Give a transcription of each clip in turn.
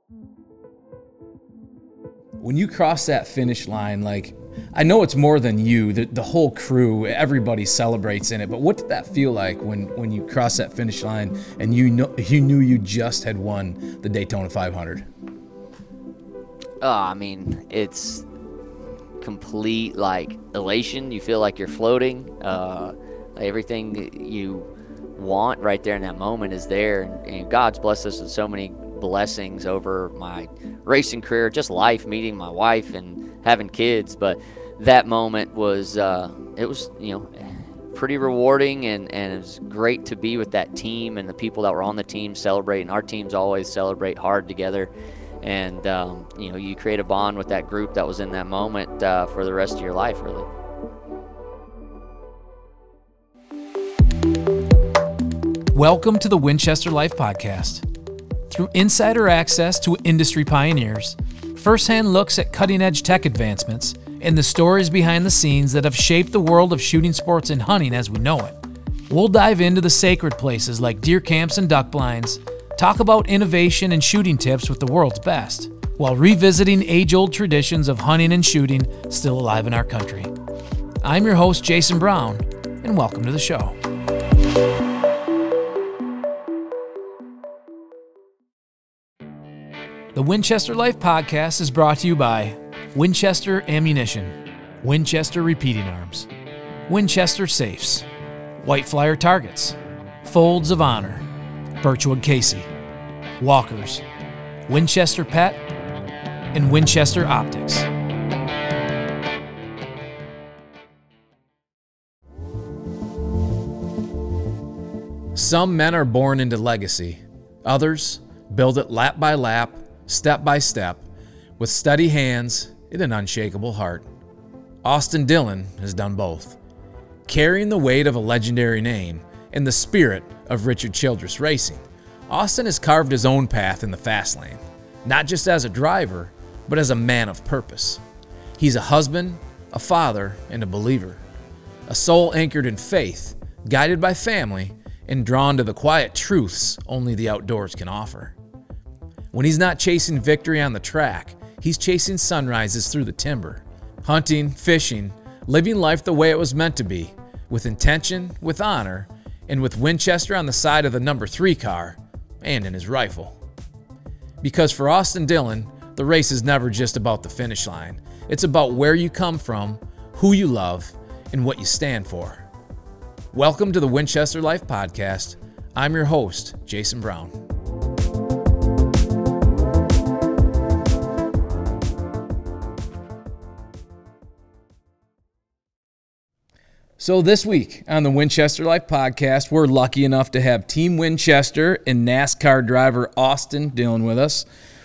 When you cross that finish line, like, I know it's more than you, the whole crew, everybody celebrates in it, but what did that feel like when you crossed that finish line and you knew you just had won the Daytona 500? I mean, it's complete, like, elation. You feel like you're floating. Everything that you want right there in that moment is there. And God's blessed us with so many blessings over my racing career, just life, meeting my wife and having kids. But that moment was, it was, pretty rewarding, and it was great to be with that team and the people that were on the team celebrating. Our teams always celebrate hard together. And, you create a bond with that group that was in that moment for the rest of your life, really. Welcome to the Winchester Life Podcast. Through insider access to industry pioneers, firsthand looks at cutting-edge tech advancements, and the stories behind the scenes that have shaped the world of shooting sports and hunting as we know it, we'll dive into the sacred places like deer camps and duck blinds, talk about innovation and shooting tips with the world's best, while revisiting age-old traditions of hunting and shooting still alive in our country. I'm your host, Jason Brown, and welcome to the show. The Winchester Life Podcast is brought to you by Winchester Ammunition, Winchester Repeating Arms, Winchester Safes, White Flyer Targets, Folds of Honor, Birchwood Casey, Walkers, Winchester Pet, and Winchester Optics. Some men are born into legacy. Others build it lap by lap, step by step, with steady hands and an unshakable heart. Austin Dillon has done both. Carrying the weight of a legendary name and the spirit of Richard Childress Racing, Austin has carved his own path in the fast lane, not just as a driver, but as a man of purpose. He's a husband, a father, and a believer. A soul anchored in faith, guided by family, and drawn to the quiet truths only the outdoors can offer. When he's not chasing victory on the track, he's chasing sunrises through the timber, hunting, fishing, living life the way it was meant to be, with intention, with honor, and with Winchester on the side of the number 3 car and in his rifle. Because for Austin Dillon, the race is never just about the finish line. It's about where you come from, who you love, and what you stand for. Welcome to the Winchester Life Podcast. I'm your host, Jason Brown. So this week on the Winchester Life Podcast, we're lucky enough to have Team Winchester and NASCAR driver Austin Dillon with us.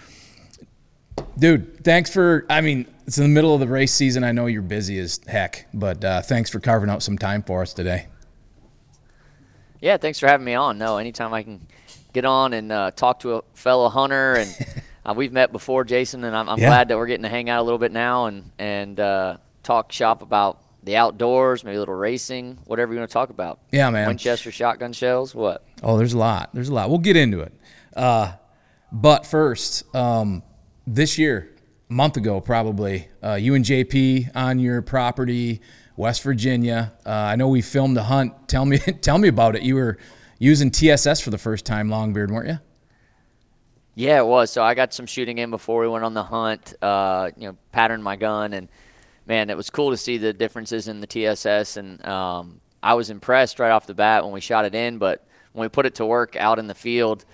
Dude, it's in the middle of the race season. I know you're busy as heck, but thanks for carving out some time for us today. Yeah, thanks for having me on. No, anytime I can get on and talk to a fellow hunter, and we've met before, Jason, and I'm glad that we're getting to hang out a little bit now and talk shop about the outdoors, maybe a little racing, whatever you want to talk about. Yeah, man. Winchester shotgun shells, what? Oh, there's a lot. We'll get into it. But first, this year, a month ago probably, you and JP on your property, West Virginia. I know we filmed the hunt. Tell me about it. You were using TSS for the first time, Longbeard, weren't you? Yeah, it was. So I got some shooting in before we went on the hunt, patterned my gun, and man, it was cool to see the differences in the TSS, and I was impressed right off the bat when we shot it in, but when we put it to work out in the field,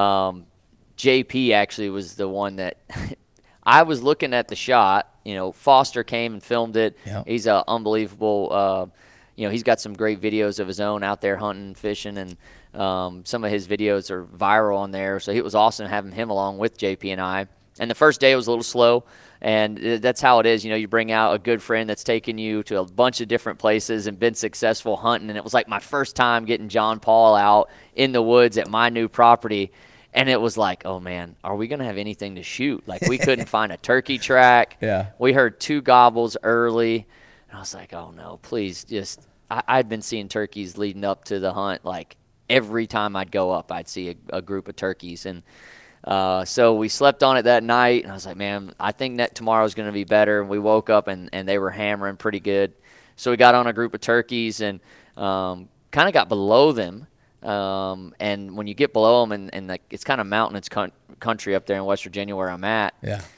JP actually was the one that I was looking at the shot. Foster came and filmed it. Yep. He's an unbelievable, he's got some great videos of his own out there hunting, fishing, and some of his videos are viral on there. So it was awesome having him along with JP and I. And the first day was a little slow. And that's how it is. You bring out a good friend that's taken you to a bunch of different places and been successful hunting. And it was like my first time getting John Paul out in the woods at my new property. And it was like, oh, man, are we going to have anything to shoot? Like, we couldn't find a turkey track. Yeah. We heard 2 gobbles early. And I was like, oh, no, please just – I'd been seeing turkeys leading up to the hunt. Like, every time I'd go up, I'd see a group of turkeys. And So we slept on it that night, and I was like, man, I think that tomorrow's going to be better. And we woke up, and they were hammering pretty good. So we got on a group of turkeys and kind of got below them. And when you get below them, and it's kind of mountainous country up there in West Virginia where I'm at,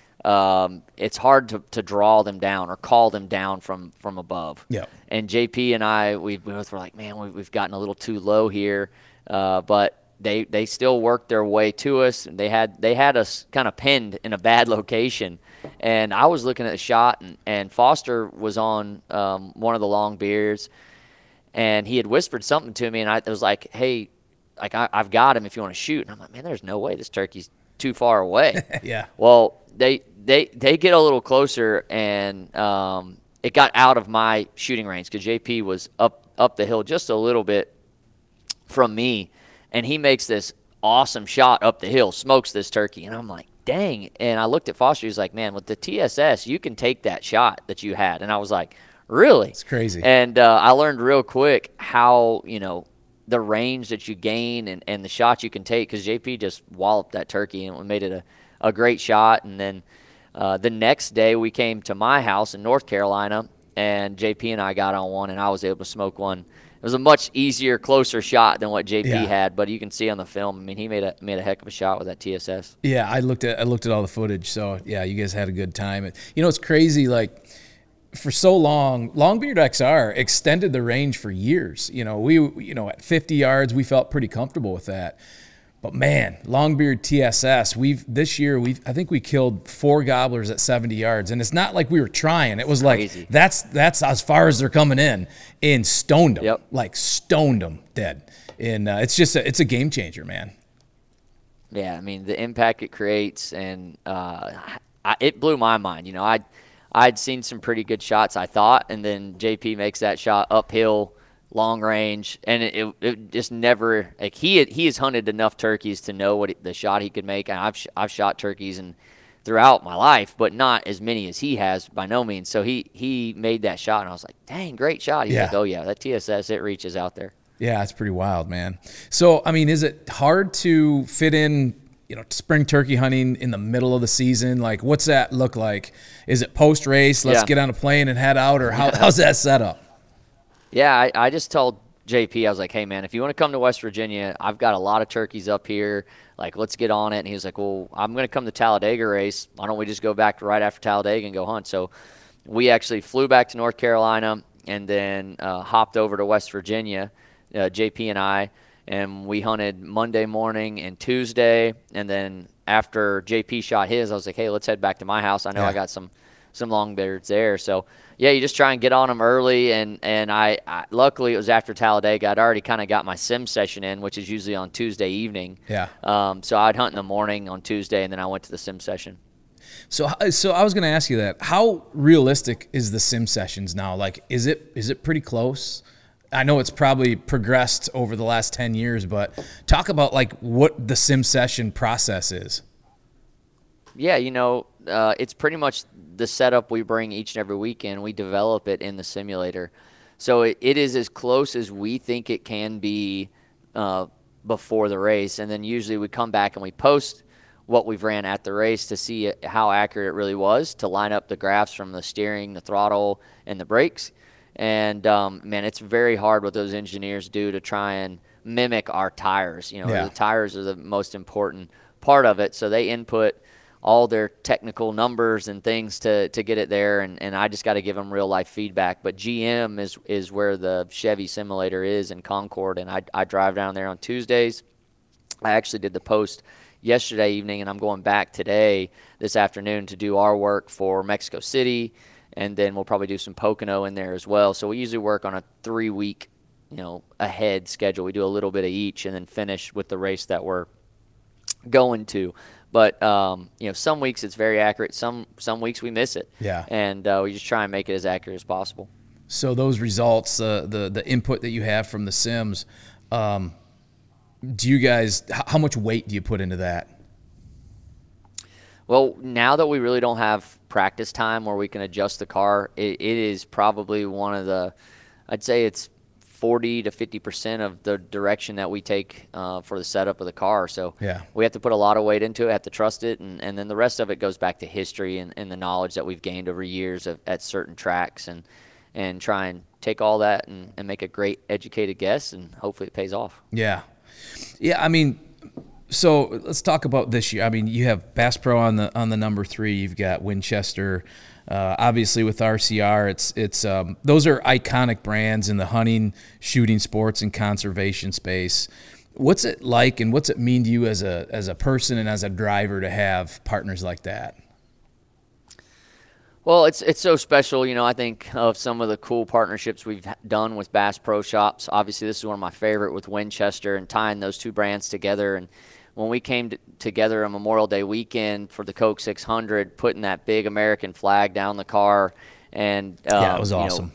it's hard to draw them down or call them down from above. Yeah. And JP and I, we both were like, man, we've gotten a little too low here, but they still worked their way to us. And they had us kind of pinned in a bad location. And I was looking at the shot, and Foster was on one of the long beards, and he had whispered something to me, and I was like, hey, like I've got him if you want to shoot. And I'm like, man, there's no way this turkey's too far away. Yeah. Well, they get a little closer, and it got out of my shooting range because JP was up the hill just a little bit from me, and he makes this awesome shot up the hill, smokes this turkey, and I'm like, dang. And I looked at Foster. He was like, man, with the TSS, you can take that shot that you had. And I was like, really? It's crazy. And I learned real quick how, the range that you gain and the shots you can take, because JP just walloped that turkey and made it a great shot. And then the next day we came to my house in North Carolina, and JP and I got on one, and I was able to smoke one. It was a much easier, closer shot than what JP had, but you can see on the film. I mean, he made a heck of a shot with that TSS. Yeah, I looked at all the footage. So yeah, you guys had a good time. It's crazy. Like for so long, Longbeard XR extended the range for years. We at 50 yards, we felt pretty comfortable with that. But man, Longbeard TSS, this year I think we killed 4 gobblers at 70 yards, and it's not like we were trying. It was crazy. Like that's as far as they're coming in, and stoned them. Yep. Like stoned them dead. And it's a game changer, man. Yeah, I mean the impact it creates, and it blew my mind. I'd seen some pretty good shots, I thought, and then JP makes that shot uphill, long range, and it just never, like, he has hunted enough turkeys to know the shot he could make. And I've shot turkeys throughout my life, but not as many as he has, by no means. So he made that shot, and I was like, dang, great shot. He's like, oh yeah, that TSS, it reaches out there. Yeah, it's pretty wild, man. So I mean, is it hard to fit in spring turkey hunting in the middle of the season? Like, what's that look like? Is it post race, let's get on a plane and head out, or how's that set up? Yeah, I just told JP, I was like, hey, man, if you want to come to West Virginia, I've got a lot of turkeys up here. Like, let's get on it. And he was like, well, I'm going to come to Talladega race. Why don't we just go back to right after Talladega and go hunt? So we actually flew back to North Carolina and then hopped over to West Virginia, JP and I, and we hunted Monday morning and Tuesday. And then after JP shot his, I was like, hey, let's head back to my house. I know I got some longbeards there. So yeah, you just try and get on them early, and I luckily it was after Talladega. I'd already kind of got my sim session in, which is usually on Tuesday evening. Yeah. So I'd hunt in the morning on Tuesday, and then I went to the sim session. So I was going to ask you that. How realistic is the sim sessions now? Like, is it pretty close? I know it's probably progressed over the last 10 years, but talk about like what the sim session process is. Yeah, it's pretty much the setup we bring each and every weekend. We develop it in the simulator. So it is as close as we think it can be before the race. And then usually we come back and we post what we've ran at the race to see how accurate it really was, to line up the graphs from the steering, the throttle, and the brakes. And, man, it's very hard what those engineers do to try and mimic our tires. The tires are the most important part of it. So they input all their technical numbers and things to get it there, and I just got to give them real life feedback. But GM is where the Chevy simulator is in Concord, and I drive down there on Tuesdays. I actually did the post yesterday evening, and I'm going back this afternoon to do our work for Mexico City, and then we'll probably do some Pocono in there as well. So we usually work on a 3-week ahead schedule. We do a little bit of each and then finish with the race that we're going to. But some weeks it's very accurate. Some weeks we miss it. Yeah. And we just try and make it as accurate as possible. So those results, the input that you have from the sims, do you guys? How much weight do you put into that? Well, now that we really don't have practice time where we can adjust the car, it is probably one of the, I'd say it's 40 to 50% of the direction that we take for the setup of the car. So Yeah. we have to put a lot of weight into it, have to trust it, and then the rest of it goes back to history and the knowledge that we've gained over years at certain tracks, and try and take all that and make a great educated guess, and hopefully it pays off. Yeah. Yeah, I mean, so let's talk about this year. I mean, you have Bass Pro on the number 3. You've got Winchester. Obviously, with RCR, it's those are iconic brands in the hunting, shooting, sports, and conservation space. What's it like, and what's it mean to you as a person and as a driver to have partners like that? Well, it's so special. I think of some of the cool partnerships we've done with Bass Pro Shops. Obviously, this is one of my favorite with Winchester, and tying those two brands together. And when we came together on Memorial Day weekend for the Coke 600, putting that big American flag down the car, and Yeah, it was awesome.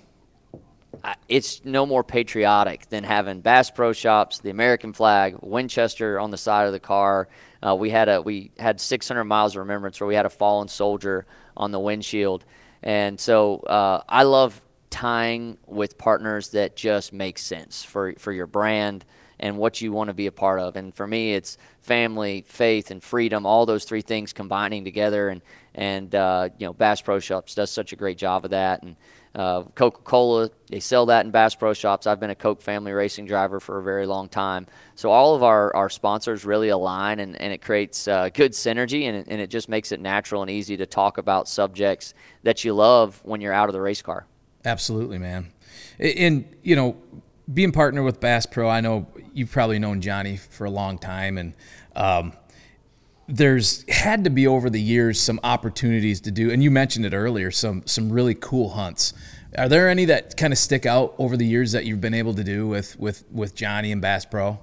It's no more patriotic than having Bass Pro Shops, the American flag, Winchester on the side of the car. We had 600 miles of remembrance where we had a fallen soldier on the windshield. And so I love tying with partners that just make sense for your brand and what you want to be a part of. And for me, it's family, faith, and freedom, all those three things combining together. And Bass Pro Shops does such a great job of that. And Coca-Cola, they sell that in Bass Pro Shops. I've been a Coke family racing driver for a very long time. So all of our sponsors really align, and it creates good synergy, and it just makes it natural and easy to talk about subjects that you love when you're out of the race car. Absolutely, man. And, being partnered with Bass Pro, I know you've probably known Johnny for a long time, and there's had to be over the years some opportunities to do, and you mentioned it earlier, some really cool hunts. Are there any that kind of stick out over the years that you've been able to do with Johnny and Bass Pro?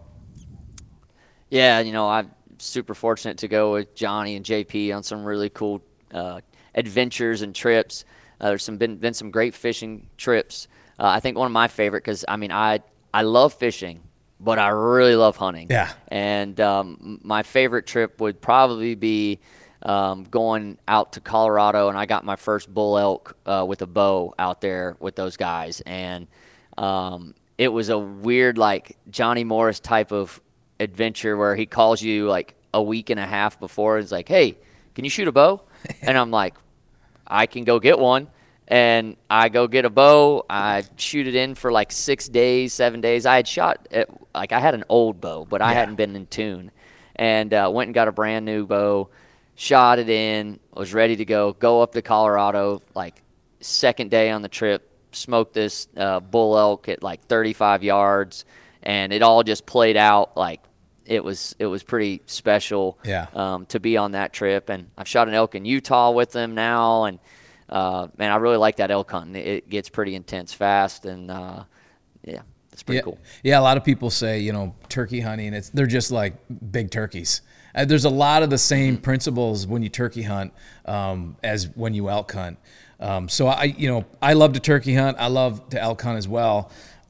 Yeah, I'm super fortunate to go with Johnny and JP on some really cool adventures and trips. There's been some great fishing trips. I think one of my favorite, because I love fishing, but I really love hunting. Yeah. And my favorite trip would probably be going out to Colorado, and I got my first bull elk with a bow out there with those guys. And it was a weird, like, Johnny Morris type of adventure where he calls you like a week and a half before and is like, hey, can you shoot a bow? And I'm like, I can go get one. And I go get a bow. I shoot it in for like 6 days, 7 days. I had shot it, I had an old bow, but I hadn't been in tune. And went and got a brand new bow, shot it in, was ready to go up to Colorado, like second day on the trip, smoked this bull elk at like 35 yards, and it all just played out like it was pretty special to be on that trip. And I've shot an elk in Utah with them now, and man, I really like that elk hunting. It gets pretty intense fast, and it's pretty cool. Yeah, a lot of people say, turkey hunting, they're just like big turkeys. There's a lot of the same principles when you turkey hunt as when you elk hunt. So I love to turkey hunt. I love to elk hunt as well.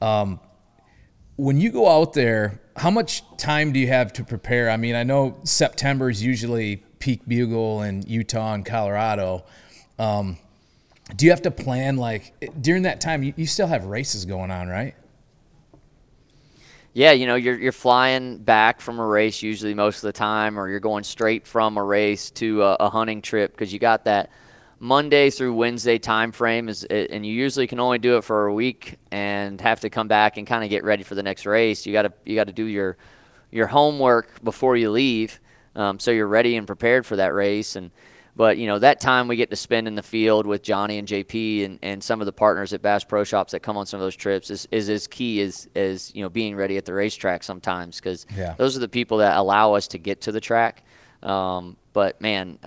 When you go out there, how much time do you have to prepare? I mean, I know September is usually peak bugle in Utah and Colorado. Do you have to plan, like, during that time, you still have races going on, right? Yeah, you're flying back from a race usually most of the time, or you're going straight from a race to a hunting trip, because you got that Monday through Wednesday time frame, and you usually can only do it for a week and have to come back and kind of get ready for the next race. You got to do your homework before you leave, so you're ready and prepared for that race. But that time we get to spend in the field with Johnny and JP and some of the partners at Bass Pro Shops that come on some of those trips is as key as being ready at the racetrack sometimes, because those are the people that allow us to get to the track. But man,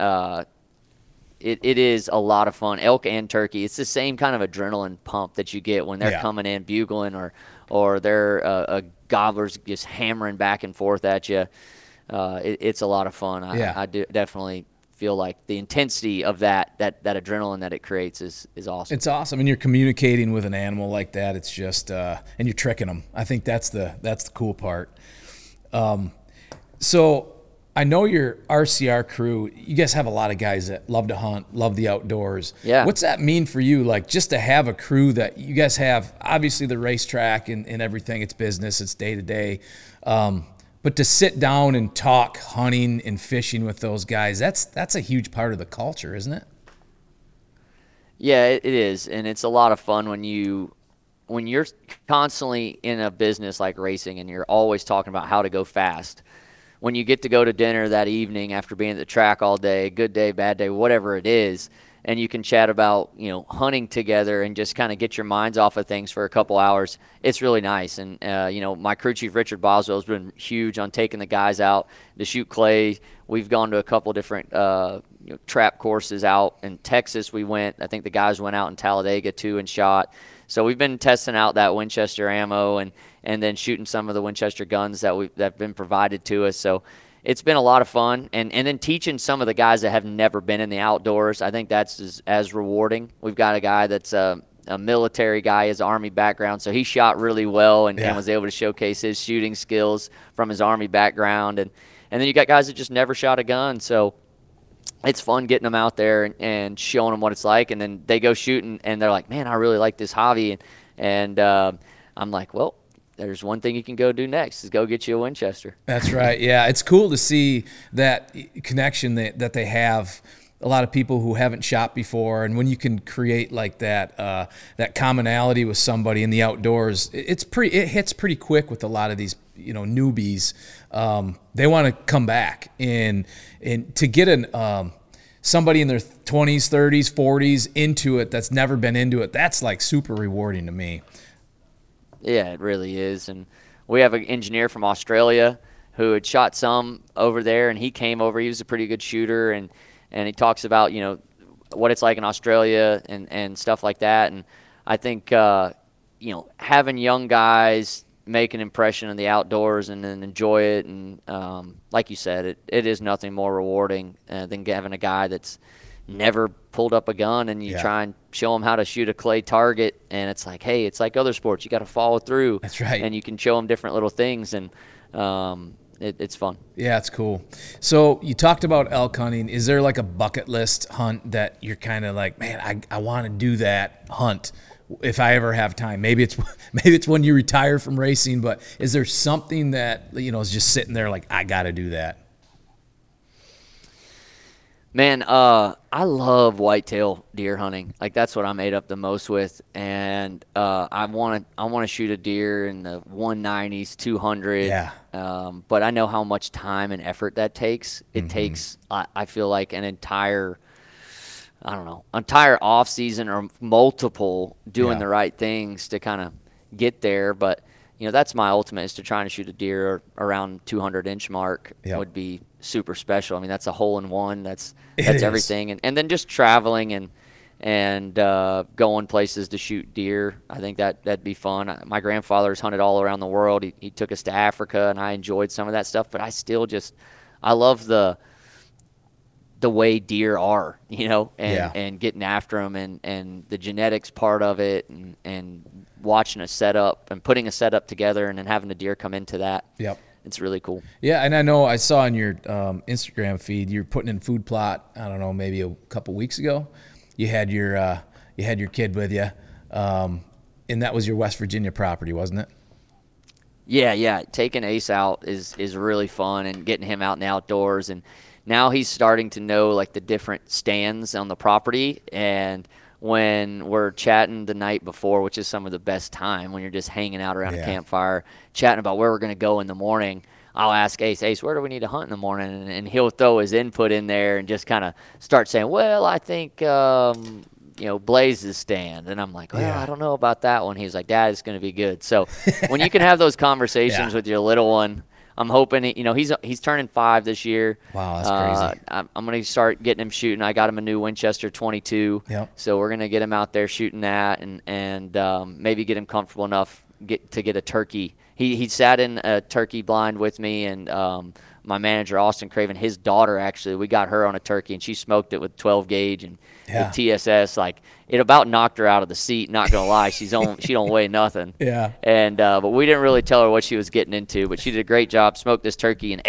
it is a lot of fun. Elk and turkey, it's the same kind of adrenaline pump that you get when they're coming in bugling or they're gobblers just hammering back and forth at you. It's a lot of fun. I do definitely feel like the intensity of that adrenaline that it creates is awesome. It's awesome, and you're communicating with an animal like that. It's just and you're tricking them. I think that's the cool part. So I know your RCR crew, you guys have a lot of guys that love to hunt, love the outdoors. Yeah. What's that mean for you? Like, just to have a crew that you guys have, obviously the racetrack and everything, it's business, it's day to day. But to sit down and talk hunting and fishing with those guys, that's a huge part of the culture, isn't it? Yeah, it is, and it's a lot of fun when you're constantly in a business like racing and you're always talking about how to go fast. When you get to go to dinner that evening after being at the track all day, good day, bad day, whatever it is, and you can chat about, hunting together and just kind of get your minds off of things for a couple hours, it's really nice. And, my crew chief, Richard Boswell, has been huge on taking the guys out to shoot clay. We've gone to a couple different trap courses out in Texas. I think the guys went out in Talladega too and shot. So we've been testing out that Winchester ammo and then shooting some of the Winchester guns that have been provided to us. So it's been a lot of fun. And then teaching some of the guys that have never been in the outdoors, I think that's as rewarding. We've got a guy that's a military guy, his Army background, so he shot really well and was able to showcase his shooting skills from his Army background. And then you got guys that just never shot a gun. So it's fun getting them out there and showing them what it's like, and then they go shooting, and they're like, man, I really like this hobby. And I'm like, well, there's one thing you can go do next is go get you a Winchester. That's right. Yeah, it's cool to see that connection that they have. A lot of people who haven't shot before, and when you can create like that commonality with somebody in the outdoors, it hits pretty quick with a lot of these newbies. They want to come back and to get somebody in their 20s, 30s, 40s into it that's never been into it. That's like super rewarding to me. Yeah, it really is. And we have an engineer from Australia who had shot some over there, and he came over. He was a pretty good shooter, and he talks about what it's like in Australia and stuff like that. And I think having young guys make an impression in the outdoors and then enjoy it, and like you said, it is nothing more rewarding than having a guy that's never pulled up a gun and you try and show them how to shoot a clay target, and it's like, hey, it's like other sports, you got to follow through. That's right. And you can show them different little things, and it's fun. Yeah, it's cool. So you talked about elk hunting. Is there like a bucket list hunt that you're kind of like, man, I want to do that hunt if I ever have time? Maybe it's when you retire from racing, but is there something that is just sitting there like, I got to do that? Man, I love whitetail deer hunting. Like, that's what I made up the most with, and I want to shoot a deer in the 190s, 200. Yeah. But I know how much time and effort that takes. It takes, I feel like, an entire off season or multiple doing the right things to kind of get there. But that's my ultimate, is to try and shoot a deer around 200-inch mark. Would be super special. I mean, that's a hole in one. That's everything. And then just traveling and going places to shoot deer. I think that'd be fun. My grandfather's hunted all around the world. He took us to Africa, and I enjoyed some of that stuff. But I still I love the way deer are, and getting after them and the genetics part of it and watching a setup and putting a setup together and then having a deer come into that. Yep. It's really cool. Yeah, and I know I saw on your Instagram feed you're putting in Food Plot. I don't know, maybe a couple weeks ago. You had your kid with you, and that was your West Virginia property, wasn't it? Yeah. Taking Ace out is really fun, and getting him out in the outdoors. And now he's starting to know like the different stands on the property. And when we're chatting the night before, which is some of the best time when you're just hanging out around a campfire, chatting about where we're going to go in the morning, I'll ask Ace, where do we need to hunt in the morning? And he'll throw his input in there and just kind of start saying, well, I think, Blaze's stand. And I'm like, well, I don't know about that one. He's like, Dad, it's going to be good. So when you can have those conversations with your little one, I'm hoping he's turning 5 this year. Wow, that's crazy. I'm going to start getting him shooting. I got him a new Winchester 22. Yep. So we're going to get him out there shooting that and maybe get him comfortable enough to get a turkey. He sat in a turkey blind with me, and my manager, Austin Craven, his daughter, actually, we got her on a turkey, and she smoked it with 12 gauge and with TSS. Like, it about knocked her out of the seat, not going to lie. She don't weigh nothing. Yeah. And but we didn't really tell her what she was getting into, but she did a great job, smoked this turkey, and Ace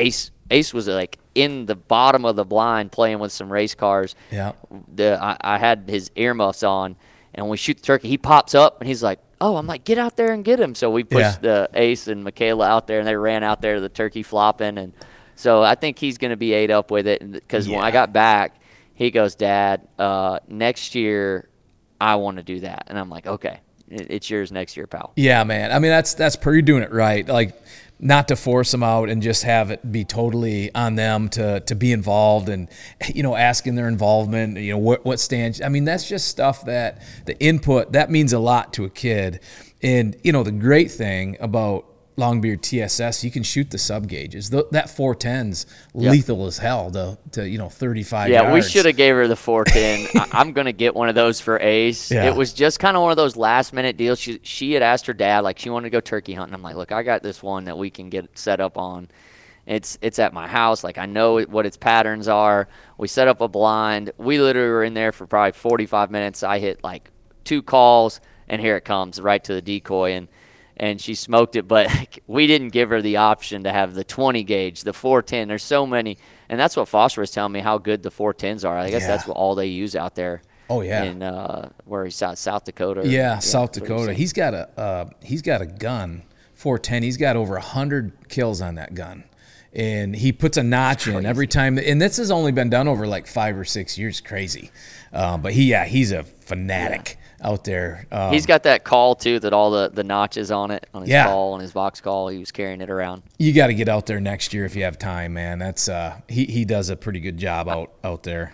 Ace was like in the bottom of the blind playing with some race cars. Yeah. I had his earmuffs on, and when we shoot the turkey, he pops up and he's like, "Oh," I'm like, "Get out there and get him." So we pushed Ace and Michaela out there, and they ran out there to the turkey flopping, and so I think he's going to be ate up with it. Because when I got back, he goes, "Dad, next year I want to do that," and I'm like, "Okay, it's yours next year, pal." Yeah, man. I mean, that's you're doing it right. Like, not to force them out and just have it be totally on them to be involved and, asking their involvement, what stands. I mean, that's just stuff that the input, that means a lot to a kid. And, the great thing about Longbeard TSS, you can shoot the sub gauges. That 410's lethal as hell to 35 yards. Yeah, we should have gave her the 410. I'm going to get one of those for Ace. Yeah. It was just kind of one of those last-minute deals. She had asked her dad, like, she wanted to go turkey hunting. I'm like, look, I got this one that we can get set up on. It's at my house. Like, I know what its patterns are. We set up a blind. We literally were in there for probably 45 minutes. I hit, like, 2 calls, and here it comes right to the decoy. And she smoked it, but we didn't give her the option to have the 20 gauge, the 410. There's so many, and that's what Foster was telling me how good the 410s are. I guess that's what all they use out there. Oh yeah, in where he's at, South Dakota. South Dakota. He's got a gun 410. He's got over 100 kills on that gun, and he puts a notch in every time. And this has only been done over like 5 or 6 years. Crazy, but he's a fanatic. Out there. He's got that call, too, that all the notches on it, on his call, on his box call. He was carrying it around. You got to get out there next year if you have time, man. That's he does a pretty good job out there.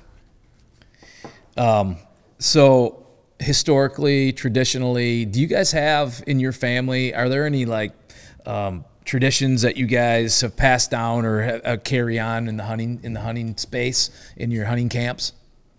So historically, traditionally, do you guys have in your family, are there any traditions that you guys have passed down or carry on in the hunting space, in your hunting camps?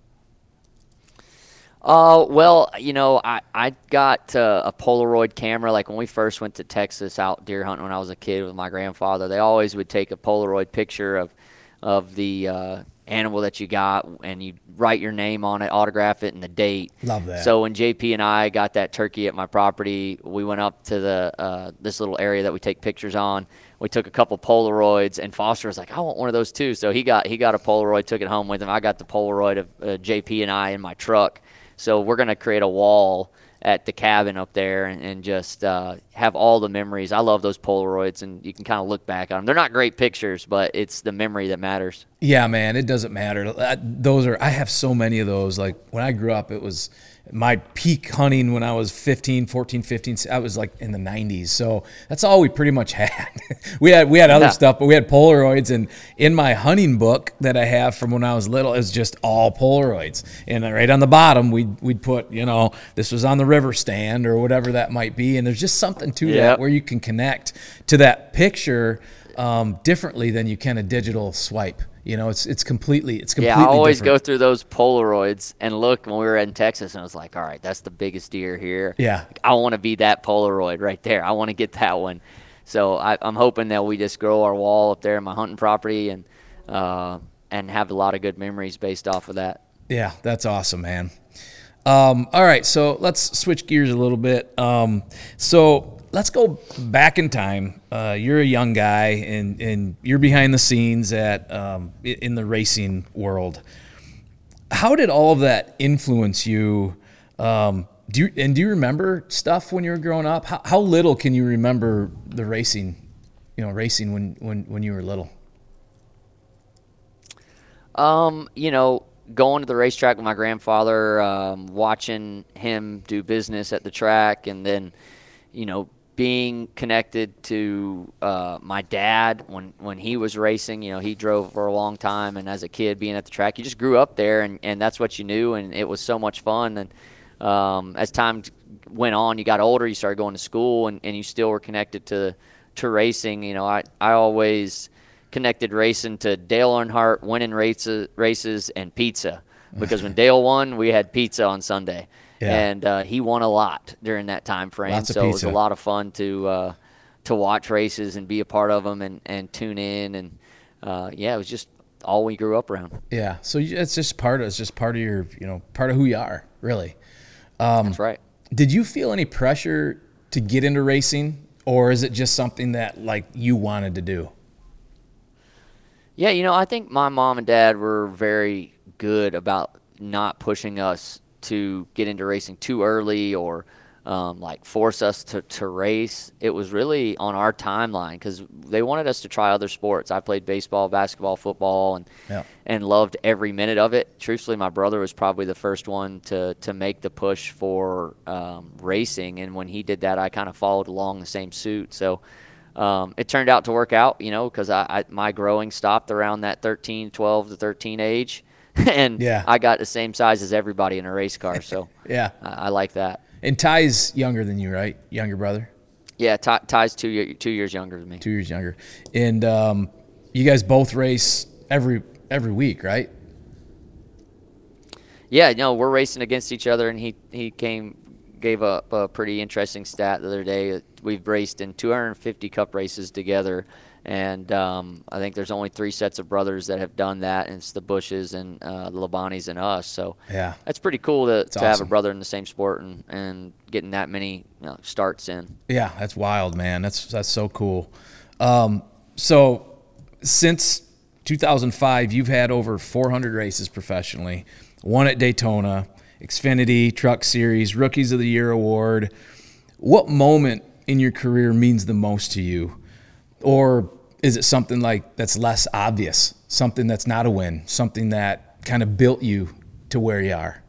Well, I got a Polaroid camera. Like when we first went to Texas out deer hunting when I was a kid with my grandfather, they always would take a Polaroid picture of the animal that you got, and you write your name on it, autograph it, and the date. Love that. So when JP and I got that turkey at my property, we went up to the this little area that we take pictures on. We took a couple Polaroids, and Foster was like, "I want one of those too." So he got a Polaroid, took it home with him. I got the Polaroid of JP and I in my truck. So we're going to create a wall at the cabin up there and just have all the memories. I love those Polaroids, and you can kind of look back on them. They're not great pictures, but it's the memory that matters. Yeah, man, it doesn't matter. I have so many of those. Like when I grew up, it was my peak hunting when I was 15, I was like in the 90s. So that's all we pretty much had. we had other stuff, but we had Polaroids. And in my hunting book that I have from when I was little, it was just all Polaroids. And right on the bottom, we'd put, this was on the river stand or whatever that might be. And there's just something to that where you can connect to that picture differently than you can a digital swipe. It's completely I always different. go through those Polaroids and look when we were in Texas, and I was like, all right, that's the biggest deer here. Yeah. I want to be that Polaroid right there. I want to get that one. So I'm hoping that we just grow our wall up there in my hunting property and have a lot of good memories based off of that. Yeah, that's awesome, man. All right, so let's switch gears a little bit. So let's go back in time. You're a young guy, and you're behind the scenes at in the racing world. How did all of that influence you? Do you remember stuff when you were growing up? How little can you remember the racing? Racing when you were little. Going to the racetrack with my grandfather, watching him do business at the track, and then, being connected to my dad when he was racing. He drove for a long time, and as a kid being at the track, you just grew up there, and that's what you knew, and it was so much fun. And as time went on, you got older, you started going to school, and you still were connected to racing. I always connected racing to Dale Earnhardt winning races and pizza, because when Dale won, we had pizza on Sunday. Yeah. And he won a lot during that time frame. So it was a lot of fun to watch races and be a part of them and tune in. And it was just all we grew up around. Yeah. So it's just part of your, part of who you are, really. That's right. Did you feel any pressure to get into racing, or is it just something that you wanted to do? Yeah, I think my mom and dad were very good about not pushing us to get into racing too early or like force us to race. It was really on our timeline because they wanted us to try other sports. I played baseball, basketball, football, and loved every minute of it. Truthfully, my brother was probably the first one to make the push for racing, and when he did that, I kind of followed along the same suit. So it turned out to work out, because my growing stopped around that 12 to 13 age, and I got the same size as everybody in a race car. So yeah, I like that. And Ty's younger than you, right? Younger brother? Yeah, Ty's 2 years younger than me. 2 years younger. And you guys both race every week, right? Yeah, we're racing against each other, and he gave up a pretty interesting stat the other day. We've raced in 250 Cup races together, and I think there's only 3 sets of brothers that have done that, and it's the Bushes and the Labanis and us. So yeah, that's pretty cool to awesome. have a brother in the same sport and getting that many starts in. Yeah, that's wild, man. That's so cool. So since 2005, you've had over 400 races professionally, one at Daytona, Xfinity, Truck Series, Rookies of the Year award. What moment in your career means the most to you? Or is it something like that's less obvious, something that's not a win, something that kind of built you to where you are?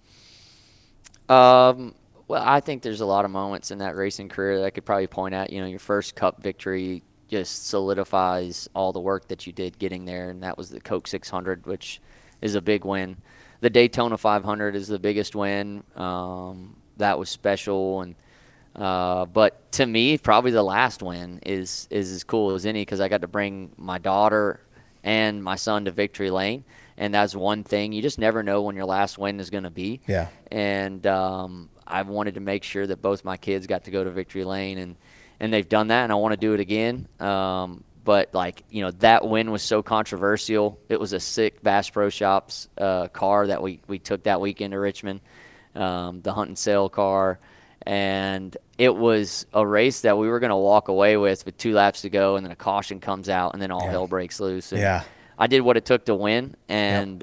Well, I think there's a lot of moments in that racing career that I could probably point at. Your first Cup victory just solidifies all the work that you did getting there, and that was the Coke 600, which is a big win. The Daytona 500 is the biggest win. That was special, and but to me, probably the last win is as cool as any because I got to bring my daughter and my son to Victory Lane, and that's one thing. You just never know when your last win is going to be. Yeah. And I wanted to make sure that both my kids got to go to Victory Lane, and they've done that, and I want to do it again. But, that win was so controversial. It was a sick Bass Pro Shops car that we took that weekend to Richmond, the Hunt and Sale car. And it was a race that we were going to walk away with 2 laps to go, and then a caution comes out, and then all hell breaks loose. And I did what it took to win and,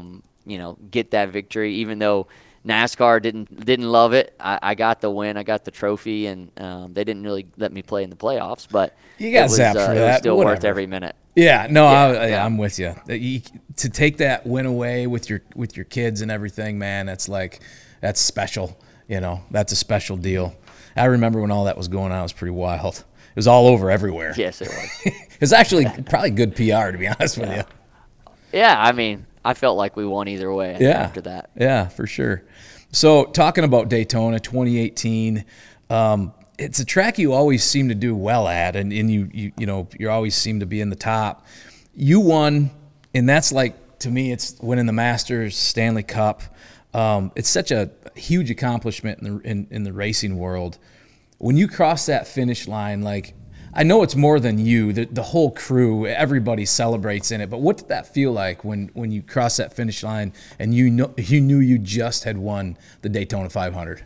get that victory, even though NASCAR didn't love it. I got the win. I got the trophy, and they didn't really let me play in the playoffs. But you got zapped for that. It was still worth every minute. Yeah, no, I'm with you. To take that win away with your kids and everything, man, that's special. That's a special deal. I remember when all that was going on, it was pretty wild. It was all over everywhere. Yes, it was. It was actually probably good PR, to be honest with you. Yeah, I mean, I felt like we won either way after that. Yeah, for sure. So talking about Daytona 2018, it's a track you always seem to do well at, and you always seem to be in the top. You won, and that's to me, it's winning the Masters, Stanley Cup. It's such a huge accomplishment in the racing world. When you cross that finish line, I know it's more than you, the whole crew, everybody celebrates in it, but what did that feel like when you crossed that finish line and you knew you just had won the Daytona 500?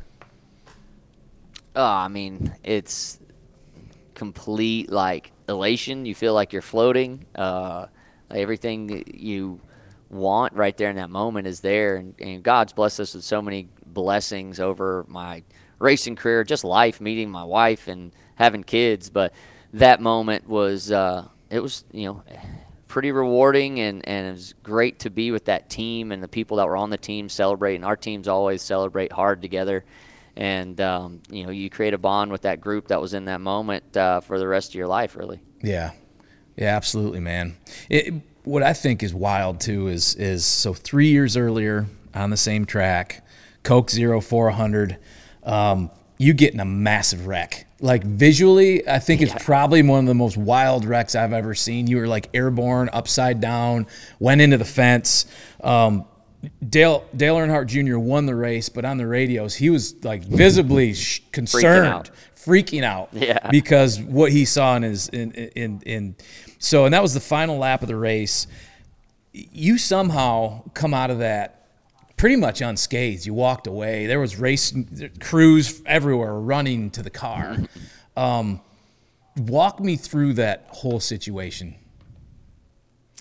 I mean, it's complete elation. You feel like you're floating. Everything that you want right there in that moment is there, and God's blessed us with so many blessings over my racing career, just life, meeting my wife and having kids. But that moment was pretty rewarding, and it was great to be with that team and the people that were on the team celebrating. Our teams always celebrate hard together, and you create a bond with that group that was in that moment for the rest of your life, really. Yeah, absolutely, man. What I think is wild too is so 3 years earlier on the same track, Coke 0400, you get in a massive wreck. Visually, I think it's probably one of the most wild wrecks I've ever seen. You were airborne, upside down, went into the fence. Dale Earnhardt Jr. won the race, but on the radios, he was visibly concerned, freaking out because what he saw and that was the final lap of the race. You somehow come out of that pretty much unscathed. You walked away. There was race crews everywhere running to the car. Mm-hmm. Walk me through that whole situation.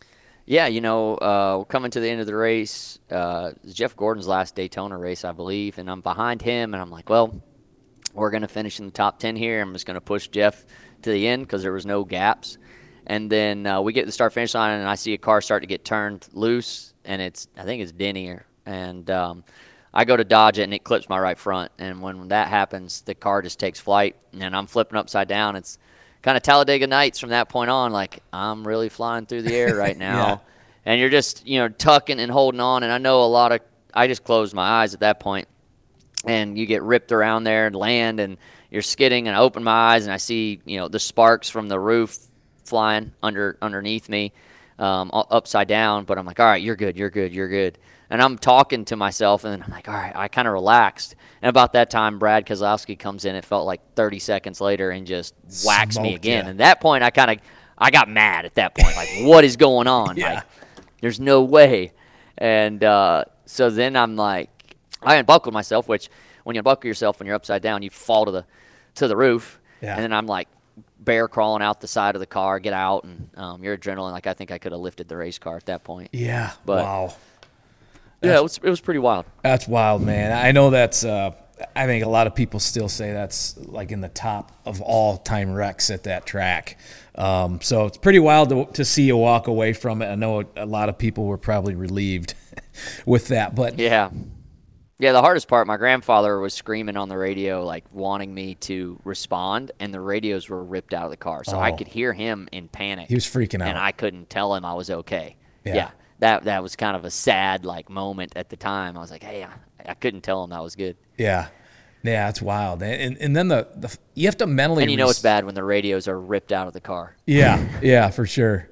Yeah, coming to the end of the race, Jeff Gordon's last Daytona race, I believe, and I'm behind him, and I'm like, well, we're going to finish in the top 10 here. I'm just going to push Jeff to the end because there was no gaps. And then we get to the start-finish line, and I see a car start to get turned loose, and I think it's Denny. And I go to dodge it, and it clips my right front. And when that happens, the car just takes flight, and I'm flipping upside down. It's kind of Talladega Nights from that point on. Like, I'm really flying through the air right now. Yeah. And you're just, tucking and holding on. And I know I just closed my eyes at that point. And you get ripped around there and land, and you're skidding. And I open my eyes, and I see, the sparks from the roof flying underneath me, upside down. But I'm like, all right, you're good, you're good, you're good. And I'm talking to myself, and then I'm like, all right, I kind of relaxed. And about that time, Brad Keselowski comes in. It felt like 30 seconds later and just whacks me again. Yeah. And at that point, I got mad at that point. Like, what is going on? Yeah. Like, there's no way. And so then I'm like, I unbuckled myself, which when you unbuckle yourself when you're upside down, you fall to the roof. Yeah. And then I'm like bear crawling out the side of the car, get out, and your adrenaline. Like, I think I could have lifted the race car at that point. Yeah. But, wow. Yeah, it was pretty wild. That's wild, man. I know that's. I think a lot of people still say that's like in the top of all-time wrecks at that track. So it's pretty wild to see you walk away from it. I know a lot of people were probably relieved with that, but Yeah, the hardest part, my grandfather was screaming on the radio, like wanting me to respond, and the radios were ripped out of the car. So I could hear him in panic. he was freaking out. And I couldn't tell him I was okay. Yeah. That was kind of a sad moment at the time. I was like, hey, I couldn't tell him that was good. Yeah, it's wild. And then the you have to mentally. And it's bad when the radios are ripped out of the car. Yeah, for sure.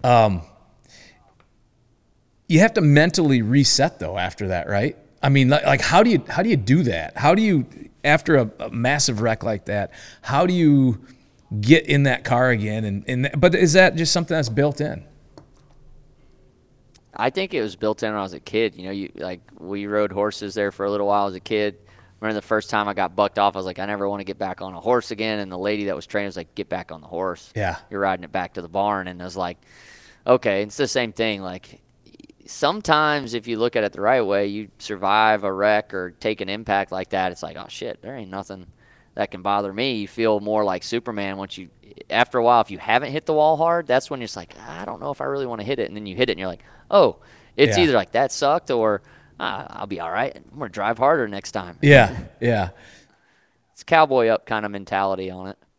You have to mentally reset though after that, right? I mean, like how do you do that? How do you, after a massive wreck like that, how do you get in that car again? But is that just something that's built in? I think it was built in when I was a kid. We rode horses there for a little while as a kid. Remember the first time I got bucked off, I was like, I never want to get back on a horse again. And the lady that was training was like, get back on the horse. Yeah. You're riding it back to the barn. And I was like, okay, it's the same thing. Like, sometimes if you look at it the right way, you survive a wreck or take an impact like that, it's like, oh shit, there ain't nothing that can bother me. You feel more like Superman after a while. If you haven't hit the wall hard, that's when you're just like, I don't know if I really want to hit it. And then you hit it and you're like, oh, it's either like that sucked or I'll be all right. I'm going to drive harder next time. Yeah. It's cowboy up kind of mentality on it.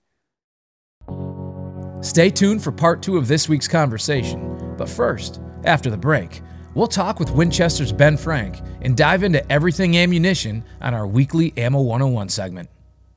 Stay tuned for part 2 of this week's conversation. But first, after the break, we'll talk with Winchester's Ben Frank and dive into everything ammunition on our weekly Ammo 101 segment.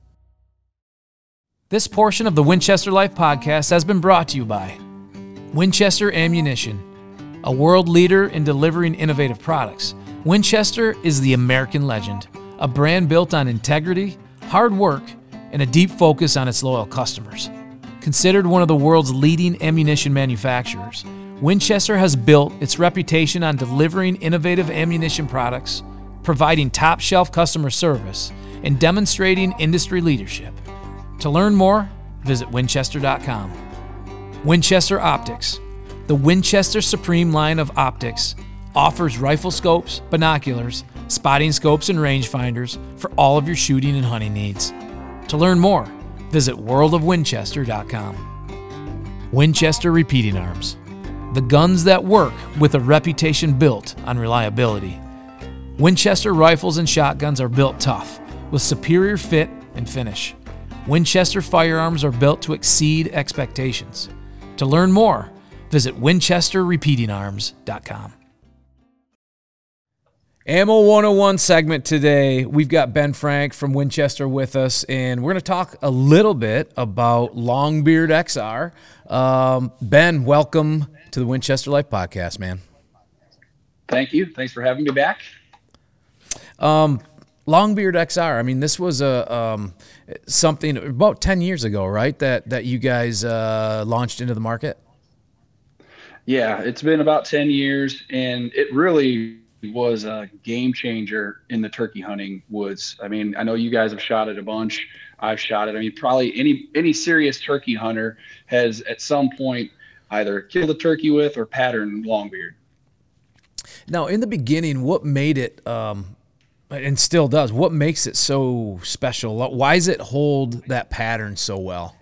This portion of the Winchester Life podcast has been brought to you by Winchester Ammunition, a world leader in delivering innovative products. Winchester is the American legend, a brand built on integrity, hard work, and a deep focus on its loyal customers. Considered one of the world's leading ammunition manufacturers, Winchester has built its reputation on delivering innovative ammunition products, providing top-shelf customer service, and demonstrating industry leadership. To learn more, visit winchester.com. Winchester Optics. The Winchester Supreme line of optics offers rifle scopes, binoculars, spotting scopes, and rangefinders for all of your shooting and hunting needs. To learn more, visit worldofwinchester.com. Winchester Repeating Arms. The guns that work with a reputation built on reliability. Winchester rifles and shotguns are built tough, with superior fit and finish. Winchester firearms are built to exceed expectations. To learn more, visit winchesterrepeatingarms.com. Ammo 101 segment today. We've got Ben Frank from Winchester with us, and we're going to talk a little bit about Longbeard XR. Ben, welcome to the Winchester Life podcast, man. Thank you. Thanks for having me back. Longbeard XR. I mean, this was something about 10 years ago, right? That you guys launched into the market. Yeah, it's been about 10 years, and it really was a game changer in the turkey hunting woods. I mean, I know you guys have shot it a bunch. I've shot it. I mean, probably any serious turkey hunter has at some point either kill the turkey with or pattern longbeard. Now, in the beginning, what made it, and still does, what makes it so special? Why does it hold that pattern so well?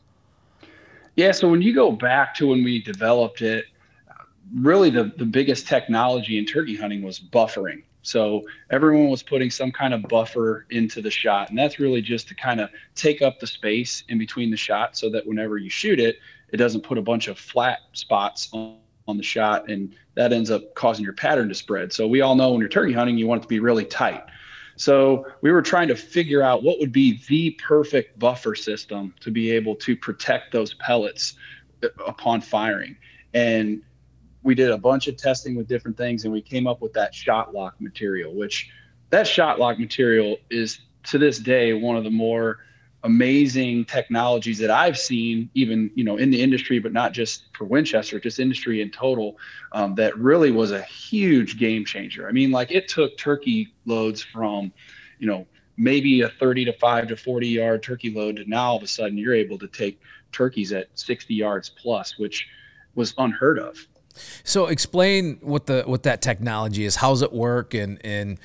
Yeah, so when you go back to when we developed it, really the biggest technology in turkey hunting was buffering. So everyone was putting some kind of buffer into the shot, and that's really just to kind of take up the space in between the shots so that whenever you shoot it, it doesn't put a bunch of flat spots on the shot, and that ends up causing your pattern to spread. So we all know when you're turkey hunting, you want it to be really tight. So we were trying to figure out what would be the perfect buffer system to be able to protect those pellets upon firing. And we did a bunch of testing with different things, and we came up with that shot lock material, which that shot lock material is to this day one of the more amazing technologies that I've seen, even, in the industry, but not just for Winchester, just industry in total, that really was a huge game changer. I mean, like, it took turkey loads from, maybe a 35 to 40 yard turkey load to now all of a sudden you're able to take turkeys at 60 yards plus, which was unheard of. So explain what that technology is. How's it work, and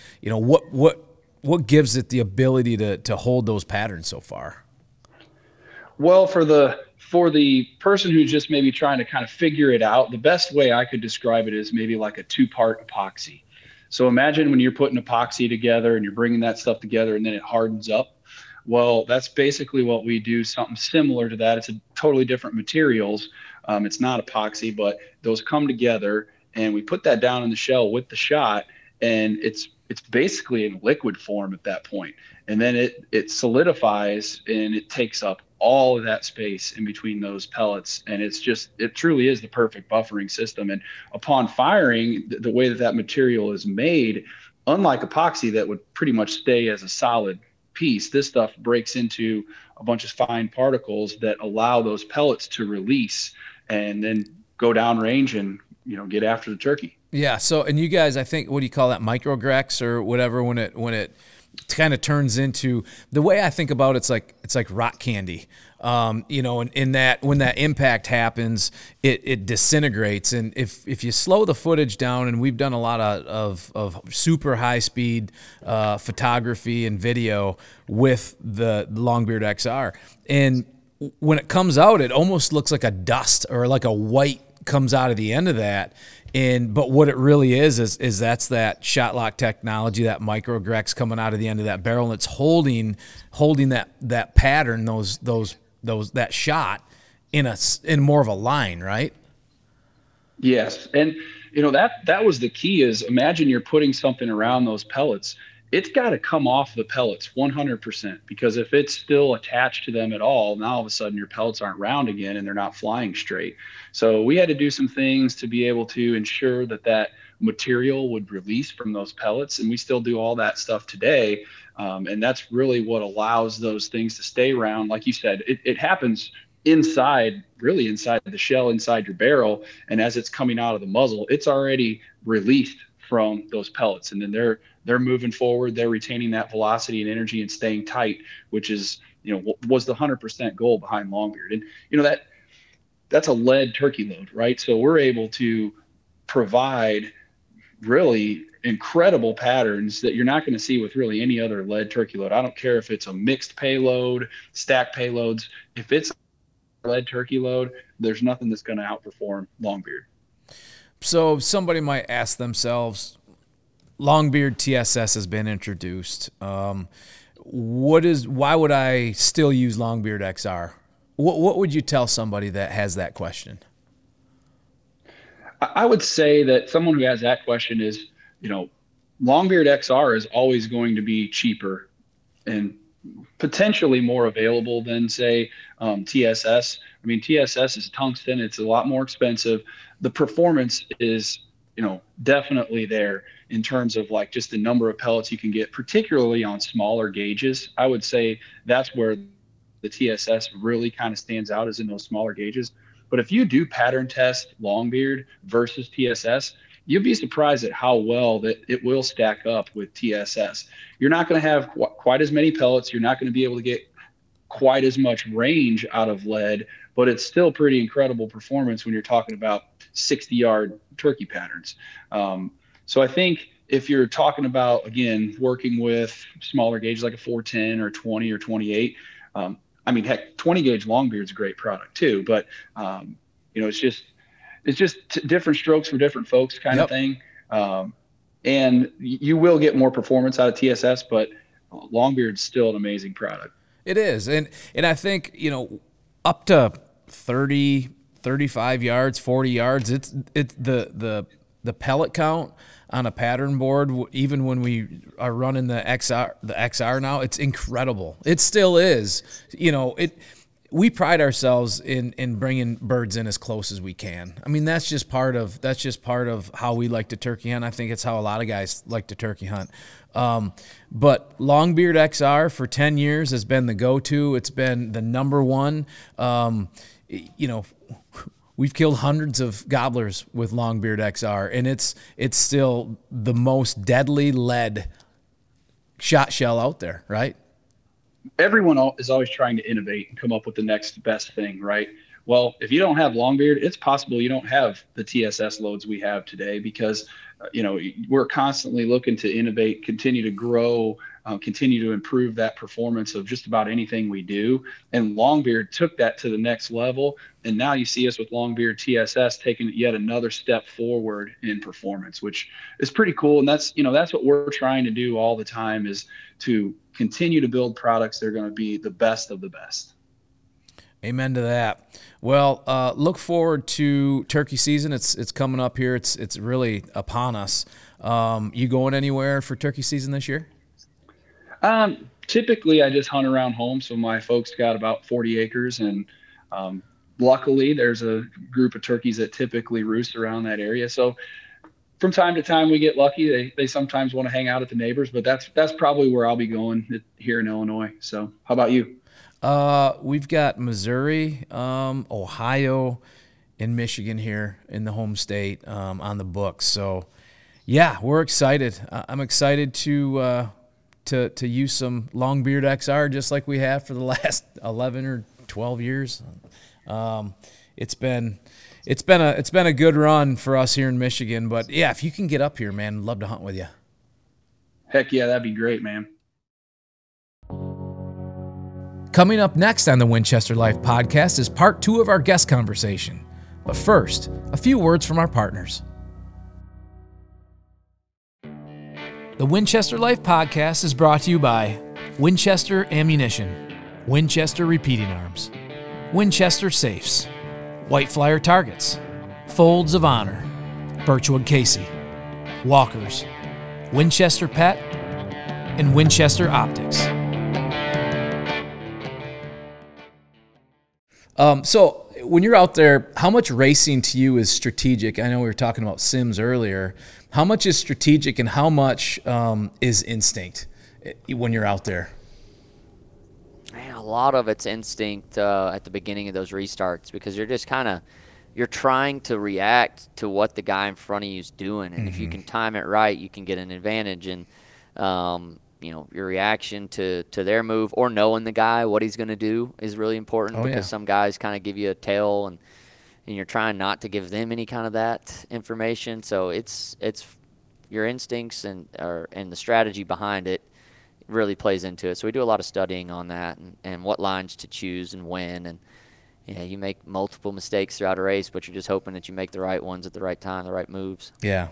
what gives it the ability to hold those patterns so far? Well, for the person who's just maybe trying to kind of figure it out, the best way I could describe it is maybe like a 2-part epoxy. So imagine when you're putting epoxy together and you're bringing that stuff together and then it hardens up. Well, that's basically what we do, something similar to that. It's a totally different materials. It's not epoxy, but those come together, and we put that down in the shell with the shot, and it's basically in liquid form at that point. And then it solidifies, and it takes up all of that space in between those pellets. And it truly is the perfect buffering system. And upon firing, the way that material is made, unlike epoxy that would pretty much stay as a solid piece, this stuff breaks into a bunch of fine particles that allow those pellets to release and then go downrange and get after the turkey. Yeah. So, and you guys, I think, what do you call that, microgrex or whatever, when it kind of turns into, the way I think about it's like rock candy. And in that, when that impact happens, it disintegrates. And if you slow the footage down, and we've done a lot of super high speed photography and video with the Longbeard XR, and when it comes out, it almost looks like a dust or like a white comes out of the end of that. But what it really is that's that shot lock technology, that microgrex coming out of the end of that barrel, and it's holding that pattern, that shot in more of a line, right? Yes. And that was the key, is imagine you're putting something around those pellets. It's got to come off the pellets 100%, because if it's still attached to them at all, now all of a sudden your pellets aren't round again and they're not flying straight. So we had to do some things to be able to ensure that material would release from those pellets, and we still do all that stuff today. And that's really what allows those things to stay round. Like you said, it happens inside the shell, inside your barrel, and as it's coming out of the muzzle, it's already released from those pellets, and then they're moving forward, they're retaining that velocity and energy and staying tight, which is was the 100% goal behind Longbeard. And that's a lead turkey load, right? So we're able to provide really incredible patterns that you're not going to see with really any other lead turkey load. I don't care if it's a mixed payload, stacked payloads. If it's a lead turkey load, there's nothing that's going to outperform Longbeard. So somebody might ask themselves, Longbeard TSS has been introduced. Why would I still use Longbeard XR? What would you tell somebody that has that question? I would say that someone who has that question is, Longbeard XR is always going to be cheaper and potentially more available than, say, TSS. I mean, TSS is tungsten. It's a lot more expensive. The performance is, definitely there in terms of like just the number of pellets you can get, particularly on smaller gauges. I would say that's where the TSS really kind of stands out, is in those smaller gauges. But if you do pattern test Longbeard versus TSS, you'd be surprised at how well that it will stack up with TSS. You're not going to have quite as many pellets. You're not going to be able to get quite as much range out of lead, but it's still pretty incredible performance when you're talking about 60-yard turkey patterns. So I think if you're talking about, again, working with smaller gauges like a 410 or 20 or 28, I mean, heck, 20 gauge Longbeard's a great product too, but it's just different strokes for different folks kind of thing. And you will get more performance out of TSS, but Longbeard's still an amazing product. It is. And I think, up to 30, 35 yards, 40 yards, it's the pellet count on a pattern board, even when we are running the XR now, it's incredible. It still is. We pride ourselves in bringing birds in as close as we can. I mean, that's just part of how we like to turkey hunt. I think it's how a lot of guys like to turkey hunt. But Longbeard XR for 10 years has been the go-to. It's been the number one. We've killed hundreds of gobblers with Longbeard XR, and it's still the most deadly lead shot shell out there, right? Everyone is always trying to innovate and come up with the next best thing, right? Well, if you don't have Longbeard, it's possible you don't have the TSS loads we have today because, we're constantly looking to innovate, continue to grow, continue to improve that performance of just about anything we do. And Longbeard took that to the next level. And now you see us with Longbeard TSS taking yet another step forward in performance, which is pretty cool. And that's what we're trying to do all the time, is to continue to build products that are going to be the best of the best. Amen to that. Well, look forward to turkey season. It's coming up here. It's really upon us. You going anywhere for turkey season this year? Typically, I just hunt around home. So my folks got about 40 acres, and luckily, there's a group of turkeys that typically roost around that area. So from time to time, we get lucky. They sometimes want to hang out at the neighbors, but that's probably where I'll be going here in Illinois. So how about you? We've got Missouri, Ohio, and Michigan here in the home state on the books. So, yeah, we're excited. I'm excited to use some Longbeard XR just like we have for the last 11 or 12 years. It's been a good run for us here in Michigan. But yeah, if you can get up here, man, I'd love to hunt with you. Heck yeah, that'd be great, man. Coming up next on the Winchester Life Podcast is part 2 of our guest conversation. But first, a few words from our partners. The Winchester Life Podcast is brought to you by Winchester Ammunition, Winchester Repeating Arms, Winchester Safes, White Flyer Targets, Folds of Honor, Birchwood Casey, Walkers, Winchester Pet, and Winchester Optics. So when you're out there, how much racing to you is strategic? I know we were talking about sims earlier. How much is strategic and how much is instinct when you're out there? Man, a lot of it's instinct at the beginning of those restarts, because you're just you're trying to react to what the guy in front of you is doing. And if you can time it right, you can get an advantage. And, your reaction to their move or knowing the guy, what he's going to do, is really important, because some guys kind of give you a tail and you're trying not to give them any kind of that information. So it's your instincts and the strategy behind it really plays into it. So we do a lot of studying on that and what lines to choose and when. And you make multiple mistakes throughout a race, but you're just hoping that you make the right ones at the right time, the right moves. Yeah.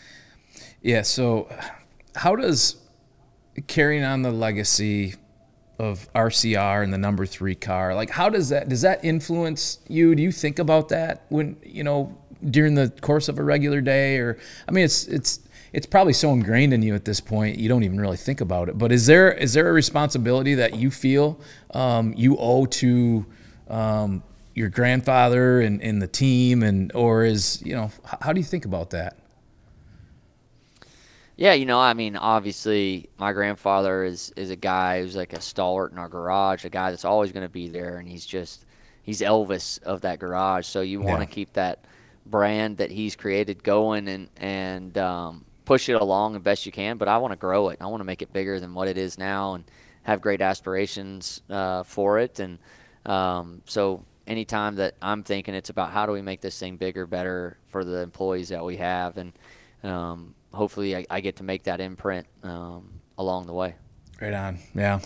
So how does carrying on the legacy of RCR and the number 3 car, like how does that influence you? Do you think about that when, during the course of a regular day? Or, I mean, it's probably so ingrained in you at this point, you don't even really think about it. But is there a responsibility that you feel you owe to your grandfather and the team, or is, how do you think about that? Yeah, obviously my grandfather is a guy who's like a stalwart in our garage, a guy that's always going to be there, and he's Elvis of that garage. So you want to keep that brand that he's created going and push it along the best you can, but I want to grow it. I want to make it bigger than what it is now and have great aspirations for it. And so anytime that I'm thinking, it's about how do we make this thing bigger, better for the employees that we have, and hopefully I get to make that imprint along the way. Right on. Yeah.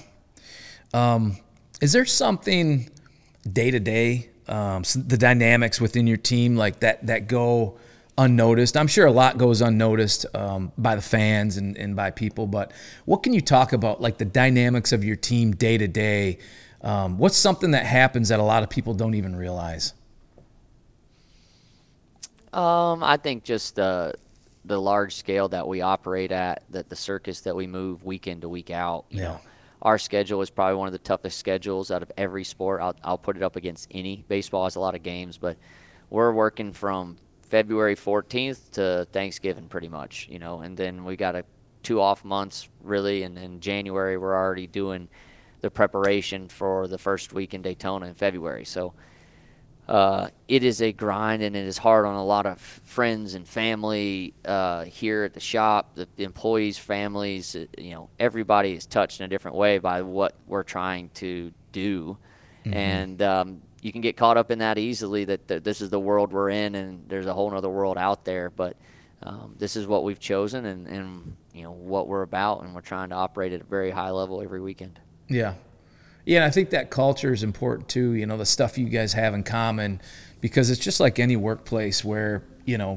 Is there something day to day, the dynamics within your team like that go unnoticed? I'm sure a lot goes unnoticed by the fans and by people, but what can you talk about, like the dynamics of your team day to day? What's something that happens that a lot of people don't even realize? I think just the large scale that we operate at, that the circus that we move week in to week out. You know, our schedule is probably one of the toughest schedules out of every sport. I'll put it up against any. Baseball has a lot of games, but we're working from February 14th to Thanksgiving pretty much, you know, and then we got 2 off months really, and in January we're already doing the preparation for the first week in Daytona in February. So it is a grind, and it is hard on a lot of friends and family here at the shop, the employees, families, you know, everybody is touched in a different way by what we're trying to do. Mm-hmm. And you can get caught up in that easily, that this is the world we're in and there's a whole nother world out there. But this is what we've chosen and you know, what we're about, and we're trying to operate at a very high level every weekend. Yeah. Yeah, and I think that culture is important too, you know, the stuff you guys have in common, because it's just like any workplace where, you know,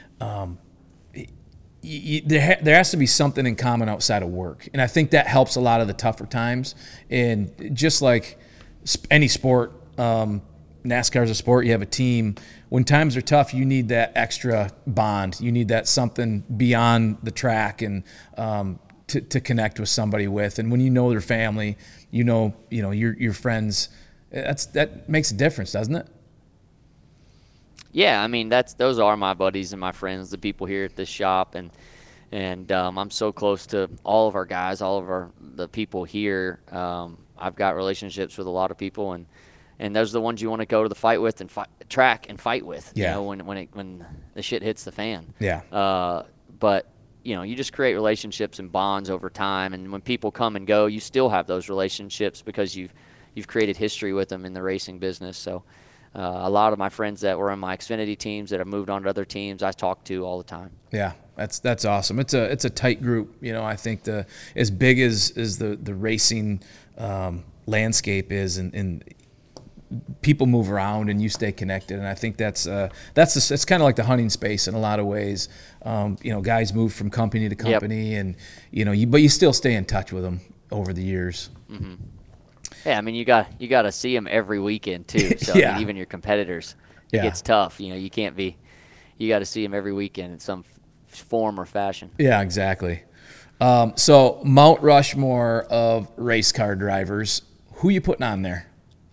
there has to be something in common outside of work. And I think that helps a lot of the tougher times. And just like any sport, NASCAR is a sport, you have a team. When times are tough, you need that extra bond. You need that something beyond the track and to connect with somebody with. And when you know their family, you know your friends, that makes a difference, doesn't it? Yeah, I mean those are my buddies and my friends, the people here at this shop, and I'm so close to all of our guys, all of the people here. I've got relationships with a lot of people, and those are the ones you want to go to the fight with and track and fight with. Yeah. You know, when the shit hits the fan. Yeah. But you know, you just create relationships and bonds over time, and when people come and go, you still have those relationships because you've created history with them in the racing business. So a lot of my friends that were in my Xfinity teams that have moved on to other teams, I talk to all the time. Yeah, that's awesome. It's a tight group. You know, I think as big as the racing landscape is, and people move around and you stay connected, and I think it's kind of like the hunting space in a lot of ways. You know, guys move from company to company, and you know, but you still stay in touch with them over the years. Mm-hmm. Yeah, I mean, you got to see them every weekend too. So yeah. I mean, even your competitors, it gets tough. You know, you got to see them every weekend in some form or fashion. Yeah, exactly. So Mount Rushmore of race car drivers, who you putting on there?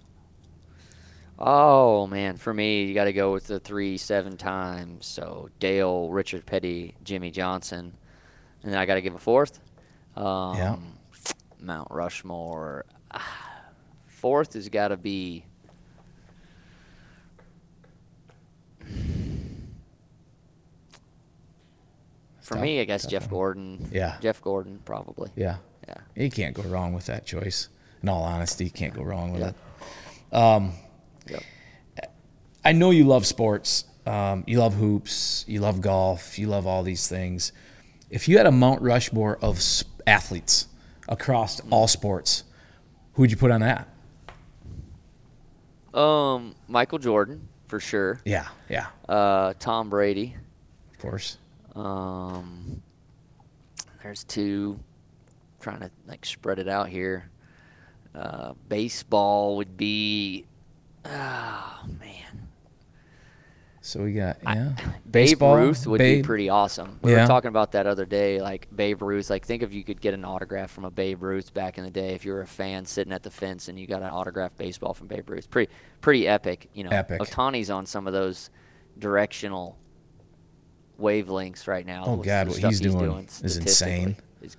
Oh man, for me, you got to go with the 3-7 times. So Dale, Richard Petty, Jimmy Johnson, and then I got to give a fourth. Mount Rushmore. Fourth has got to be. For me, I guess Jeff Gordon. Yeah. Jeff Gordon, probably. Yeah. Yeah. You can't go wrong with that choice. In all honesty, you can't go wrong with it. Yep. I know you love sports. You love hoops. You love golf. You love all these things. If you had a Mount Rushmore of athletes across all sports, who would you put on that? Michael Jordan, for sure. Yeah. Tom Brady. Of course. There's two. Trying to spread it out here. Baseball would be. Oh man. So we got baseball. Babe Ruth would be pretty awesome. We were talking about that other day, like Babe Ruth. Like, think if you could get an autograph from a Babe Ruth back in the day. If you were a fan sitting at the fence and you got an autographed baseball from Babe Ruth, pretty epic. You know, epic. Ohtani's on some of those directional wavelengths right now. Oh God, what he's doing is insane.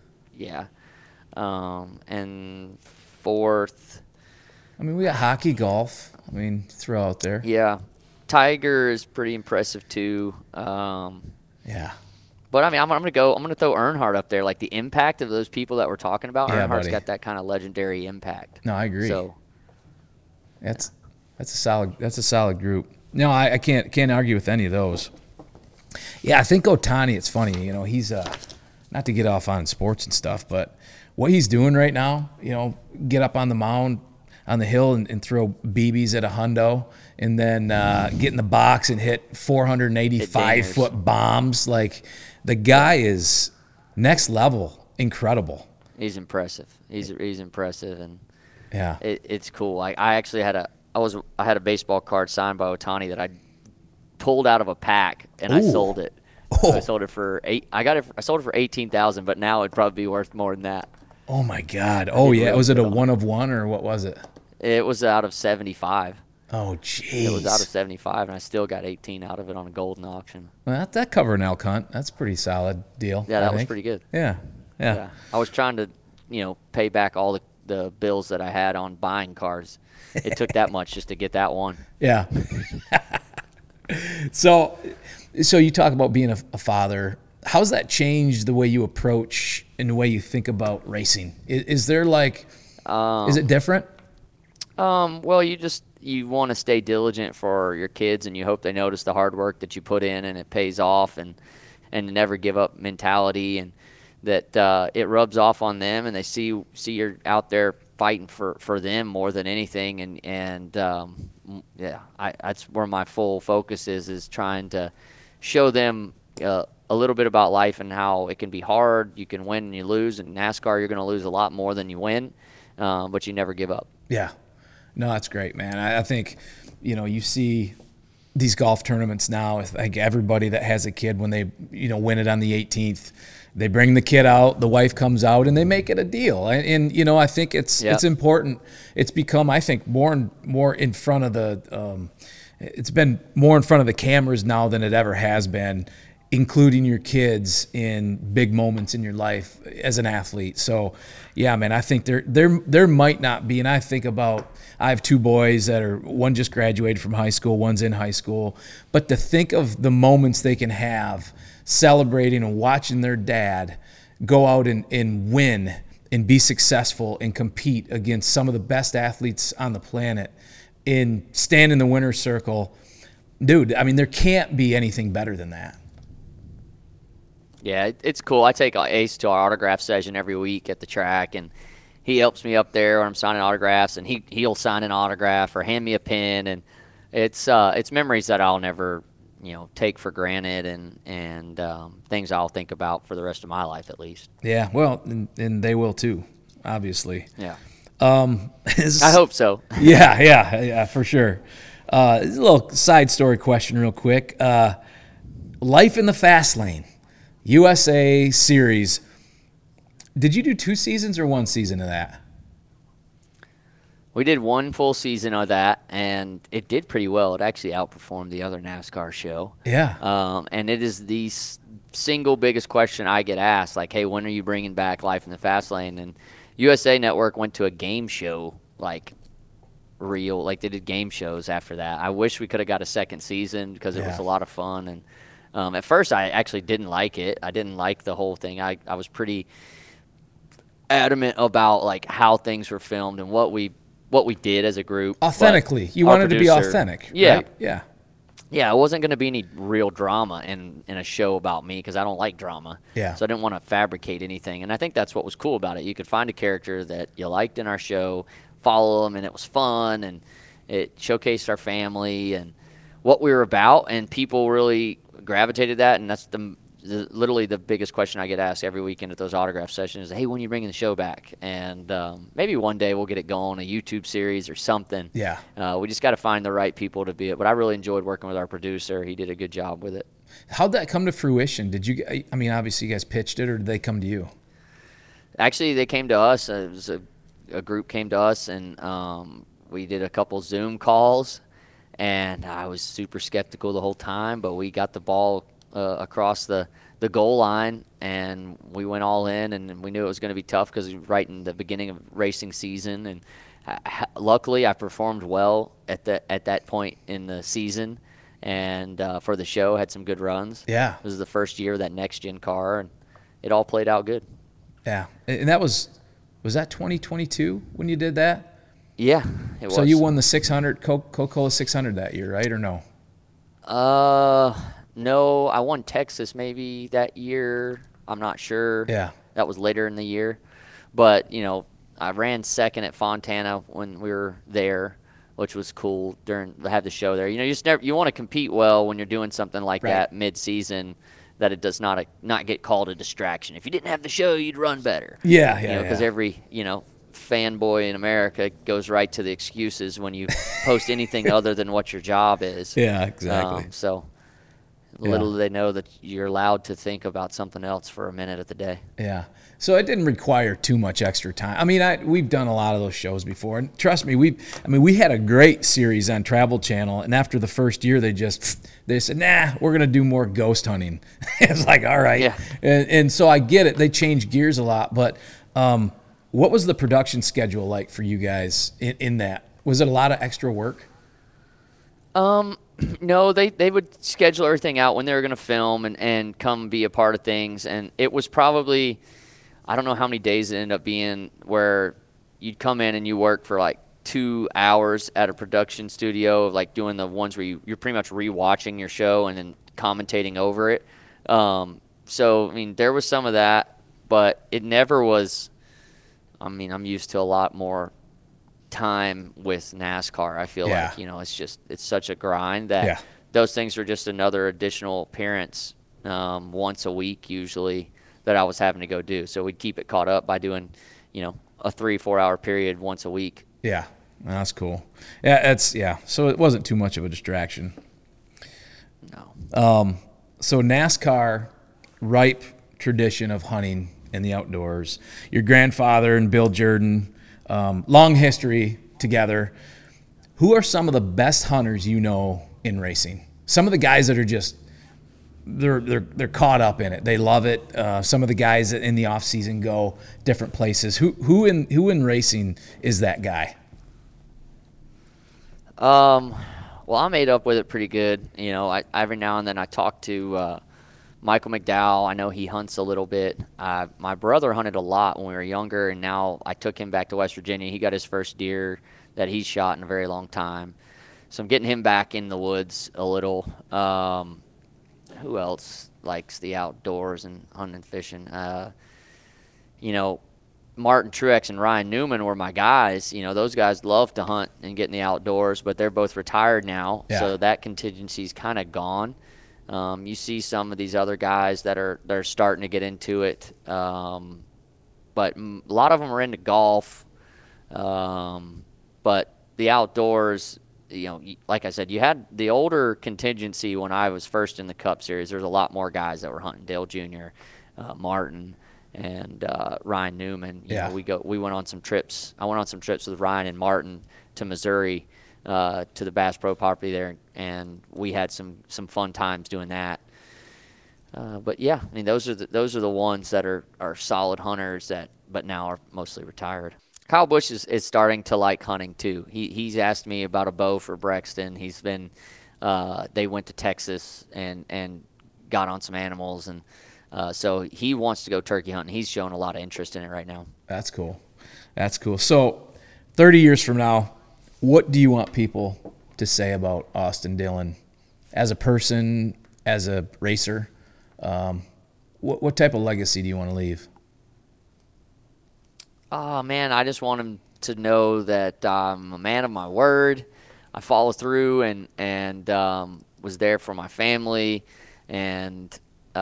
And fourth. I mean, we got hockey, golf. I mean, throw out there. Yeah. Tiger is pretty impressive too. Yeah. But I mean, I'm gonna throw Earnhardt up there. Like, the impact of those people that we're talking about. Yeah, Earnhardt's buddy. got that kind of legendary impact. No, I agree. So that's That's a solid group. No, I can't argue with any of those. Yeah, I think Ohtani, it's funny, you know, he's not to get off on sports and stuff, but what he's doing right now, you know, get up on the mound on the hill and throw BBs at a hundo, and then get in the box and hit 485-foot bombs. Like, the guy is next level, incredible. He's impressive. He's impressive, and yeah, it's cool. I actually had a baseball card signed by Ohtani that I pulled out of a pack, and I sold it. Oh. I sold it for I sold it for $18,000, but now it'd probably be worth more than that. Oh my God! Oh yeah, was it a 1 of 1 or what was it? It was out of 75. Oh jeez. It was out of 75, and I still got 18 out of it on a golden auction. Well, that covered an elk hunt. That's a pretty solid deal. Yeah, that was pretty good. Yeah. I was trying to, pay back all the bills that I had on buying cars. It took that much just to get that one. Yeah. So you talk about being a father. How's that changed the way you approach and the way you think about racing? Is there is it different? Well, you want to stay diligent for your kids, and you hope they notice the hard work that you put in and it pays off, and never give up mentality, and that it rubs off on them, and they see you're out there fighting for them more than anything, and that's where my full focus is trying to show them a little bit about life and how it can be hard. You can win and you lose. In NASCAR, you're going to lose a lot more than you win, but you never give up. Yeah. No, that's great, man. I think, you see these golf tournaments now with like everybody that has a kid, when they, win it on the 18th, they bring the kid out, the wife comes out, and they make it a deal. And I think it's important. It's become, I think, more in front of the it's been more in front of the cameras now than it ever has been, including your kids in big moments in your life as an athlete. So, yeah, man, I think there might not be, and I have 2 boys that are, one just graduated from high school, one's in high school, but to think of the moments they can have celebrating and watching their dad go out and win and be successful and compete against some of the best athletes on the planet and stand in the winner's circle, dude, I mean, there can't be anything better than that. Yeah, it's cool. I take Ace to our autograph session every week at the track, and he helps me up there when I'm signing autographs, and he'll sign an autograph or hand me a pin, and it's memories that I'll never take for granted, and things I'll think about for the rest of my life at least. Yeah, well, and they will too, obviously. Yeah. I hope so. Yeah, for sure. A little side story question real quick. Life in the Fast Lane, USA Series. Did you do 2 seasons or 1 season of that? We did 1 full season of that, and it did pretty well. It actually outperformed the other NASCAR show. Yeah. And it is the single biggest question I get asked, like, hey, when are you bringing back Life in the Fast Lane? And USA Network went to a game show, they did game shows after that. I wish we could have got a second season because it was a lot of fun. And at first, I actually didn't like it. I didn't like the whole thing. I was pretty adamant about how things were filmed and what we did as a group. Authentically. You wanted to be authentic. Yeah. Right? Yeah. Yeah, it wasn't going to be any real drama in a show about me because I don't like drama. Yeah. So I didn't want to fabricate anything. And I think that's what was cool about it. You could find a character that you liked in our show, follow them, and it was fun, and it showcased our family and what we were about, and people really gravitated that, and that's literally the biggest question I get asked every weekend at those autograph sessions is, hey, when are you bringing the show back? And maybe one day we'll get it going, a YouTube series or something. Yeah. We just got to find the right people to be it. But I really enjoyed working with our producer. He did a good job with it. How'd that come to fruition? Obviously you guys pitched it, or did they come to you? Actually, they came to us. It was a group came to us, and we did a couple Zoom calls, and I was super skeptical the whole time, but we got the ball across the goal line, and we went all in, and we knew it was going to be tough because we were right in the beginning of racing season, and luckily I performed well at that point in the season, and for the show had some good runs. Yeah. It was the first year of that next gen car, and it all played out good. Yeah. And that was that 2022 when you did that? Yeah, it was. So you won the 600 Coca-Cola 600 that year, right, or no? No, I won Texas maybe that year. I'm not sure. Yeah. That was later in the year. But, I ran second at Fontana when we were there, which was cool during have the show there. You just never you want to compete well when you're doing something like Right. that mid-season, that it does not get called a distraction. If you didn't have the show, you'd run better. Yeah. Because every, fanboy in America goes right to the excuses when you post anything other than what your job is. Yeah, exactly. So little do they know that you're allowed to think about something else for a minute of the day. Yeah. So it didn't require too much extra time. I mean, we've done a lot of those shows before, and trust me, we had a great series on Travel Channel, and after the first year, they said, nah, we're gonna do more ghost hunting. It's like, all right. Yeah. And so I get it. They change gears a lot, but what was the production schedule like for you guys in that? Was it a lot of extra work? No, they would schedule everything out when they were going to film and come be a part of things. And it was probably, I don't know how many days it ended up being, where you'd come in and you work for like 2 hours at a production studio, like doing the ones where you're pretty much rewatching your show and then commentating over it. So, I mean, there was some of that, but it never was, I'm used to a lot more time with NASCAR. I feel like it's such a grind that those things were just another additional appearance once a week usually that I was having to go do. So we'd keep it caught up by doing a 3-4 hour period once a week. Yeah, that's cool. So it wasn't too much of a distraction. No. So NASCAR, ripe tradition of hunting in the outdoors. Your grandfather and Bill Jordan, long history together. Who are some of the best hunters you know in racing? Some of the guys that are just they're caught up in it. They love it. Some of the guys that in the off season go different places. Who in racing is that guy? Well, I'm made up with it pretty good. I every now and then I talk to Michael McDowell. I know he hunts a little bit. My brother hunted a lot when we were younger, and now I took him back to West Virginia. He got his first deer that he's shot in a very long time. So I'm getting him back in the woods a little. Who else likes the outdoors and hunting and fishing? Martin Truex and Ryan Newman were my guys. Those guys love to hunt and get in the outdoors, but they're both retired now, so that contingency's kind of gone. You see some of these other guys that are starting to get into it, but a lot of them are into golf. But the outdoors, like I said, you had the older contingency when I was first in the Cup Series. There's a lot more guys that were hunting. Dale Jr., Martin, and Ryan Newman. We went on some trips. I went on some trips with Ryan and Martin to Missouri, to the Bass Pro property there, and we had some fun times doing that. But yeah, those are the ones that are solid hunters but now are mostly retired. Kyle Busch is starting to like hunting too. He's asked me about a bow for Brexton. He's been they went to Texas and got on some animals, and so he wants to go turkey hunting. He's showing a lot of interest in it right now. That's cool. So 30 years from now, what do you want people to say about Austin Dillon as a person, as a racer? What type of legacy do you want to leave? Oh, man, I just want him to know that I'm a man of my word. I follow through and was there for my family and,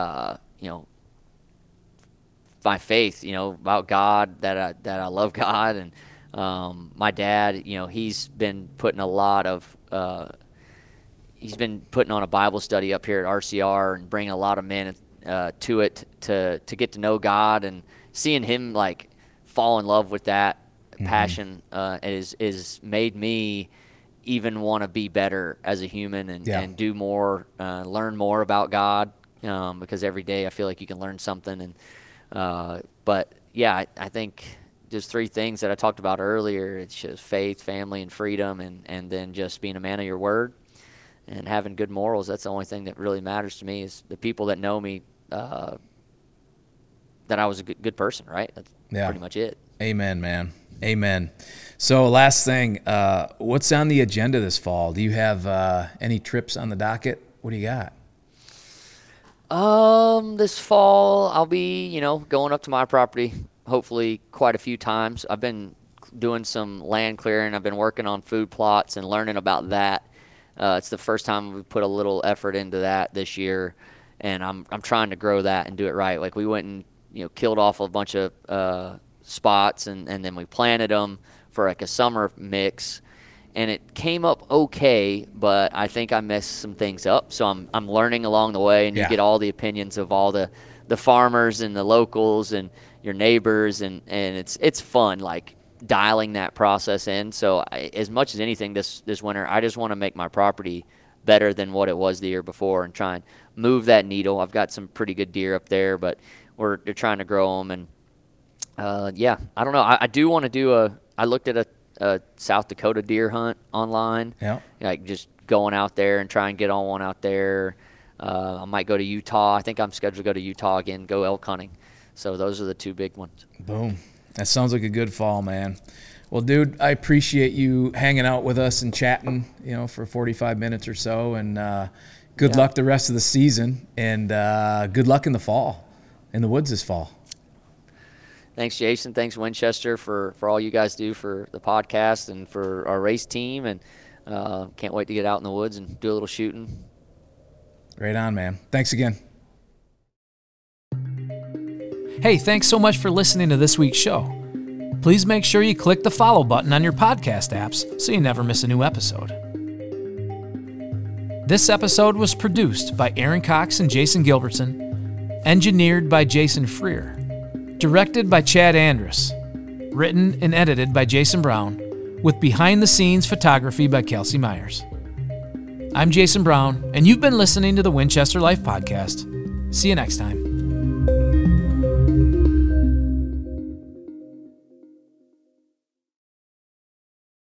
my faith, about God, that I love God. And my dad, he's been putting on a Bible study up here at RCR and bringing a lot of men to it to get to know God, and seeing him like fall in love with that passion is made me even want to be better as a human and do more, learn more about God, because every day I feel like you can learn something. And but yeah, I think just three things that I talked about earlier. It's just faith, family, and freedom, and then just being a man of your word and having good morals. That's the only thing that really matters to me, is the people that know me, that I was a good person, right? That's pretty much it. Amen, man. Amen. So last thing, what's on the agenda this fall? Do you have any trips on the docket? What do you got? This fall I'll be, going up to my property hopefully quite a few times. I've been doing some land clearing. I've been working on food plots and learning about that. It's the first time we've put a little effort into that this year, and I'm trying to grow that and do it right. Like, we went and killed off a bunch of spots, and then we planted them for like a summer mix, and it came up okay, but I think I messed some things up. So I'm learning along the way, and you get all the opinions of all the farmers and the locals and your neighbors, and it's fun, like, dialing that process in. So as much as anything this winter, I just want to make my property better than what it was the year before and try and move that needle. I've got some pretty good deer up there, but we're trying to grow them. And I don't know. I do want to do I looked at a South Dakota deer hunt online. Yeah. Like, just going out there and try and get on one out there. I might go to Utah. I think I'm scheduled to go to Utah again, go elk hunting. So those are the two big ones. Boom. That sounds like a good fall, man. Well, dude, I appreciate you hanging out with us and chatting, for 45 minutes or so. And good luck the rest of the season. And good luck in the fall, in the woods this fall. Thanks, Jason. Thanks, Winchester, for all you guys do for the podcast and for our race team. And can't wait to get out in the woods and do a little shooting. Right on, man. Thanks again. Hey, thanks so much for listening to this week's show. Please make sure you click the follow button on your podcast apps so you never miss a new episode. This episode was produced by Aaron Cox and Jason Gilbertson, engineered by Jason Freer, directed by Chad Andrus, written and edited by Jason Brown, with behind-the-scenes photography by Kelsey Myers. I'm Jason Brown, and you've been listening to the Winchester Life Podcast. See you next time.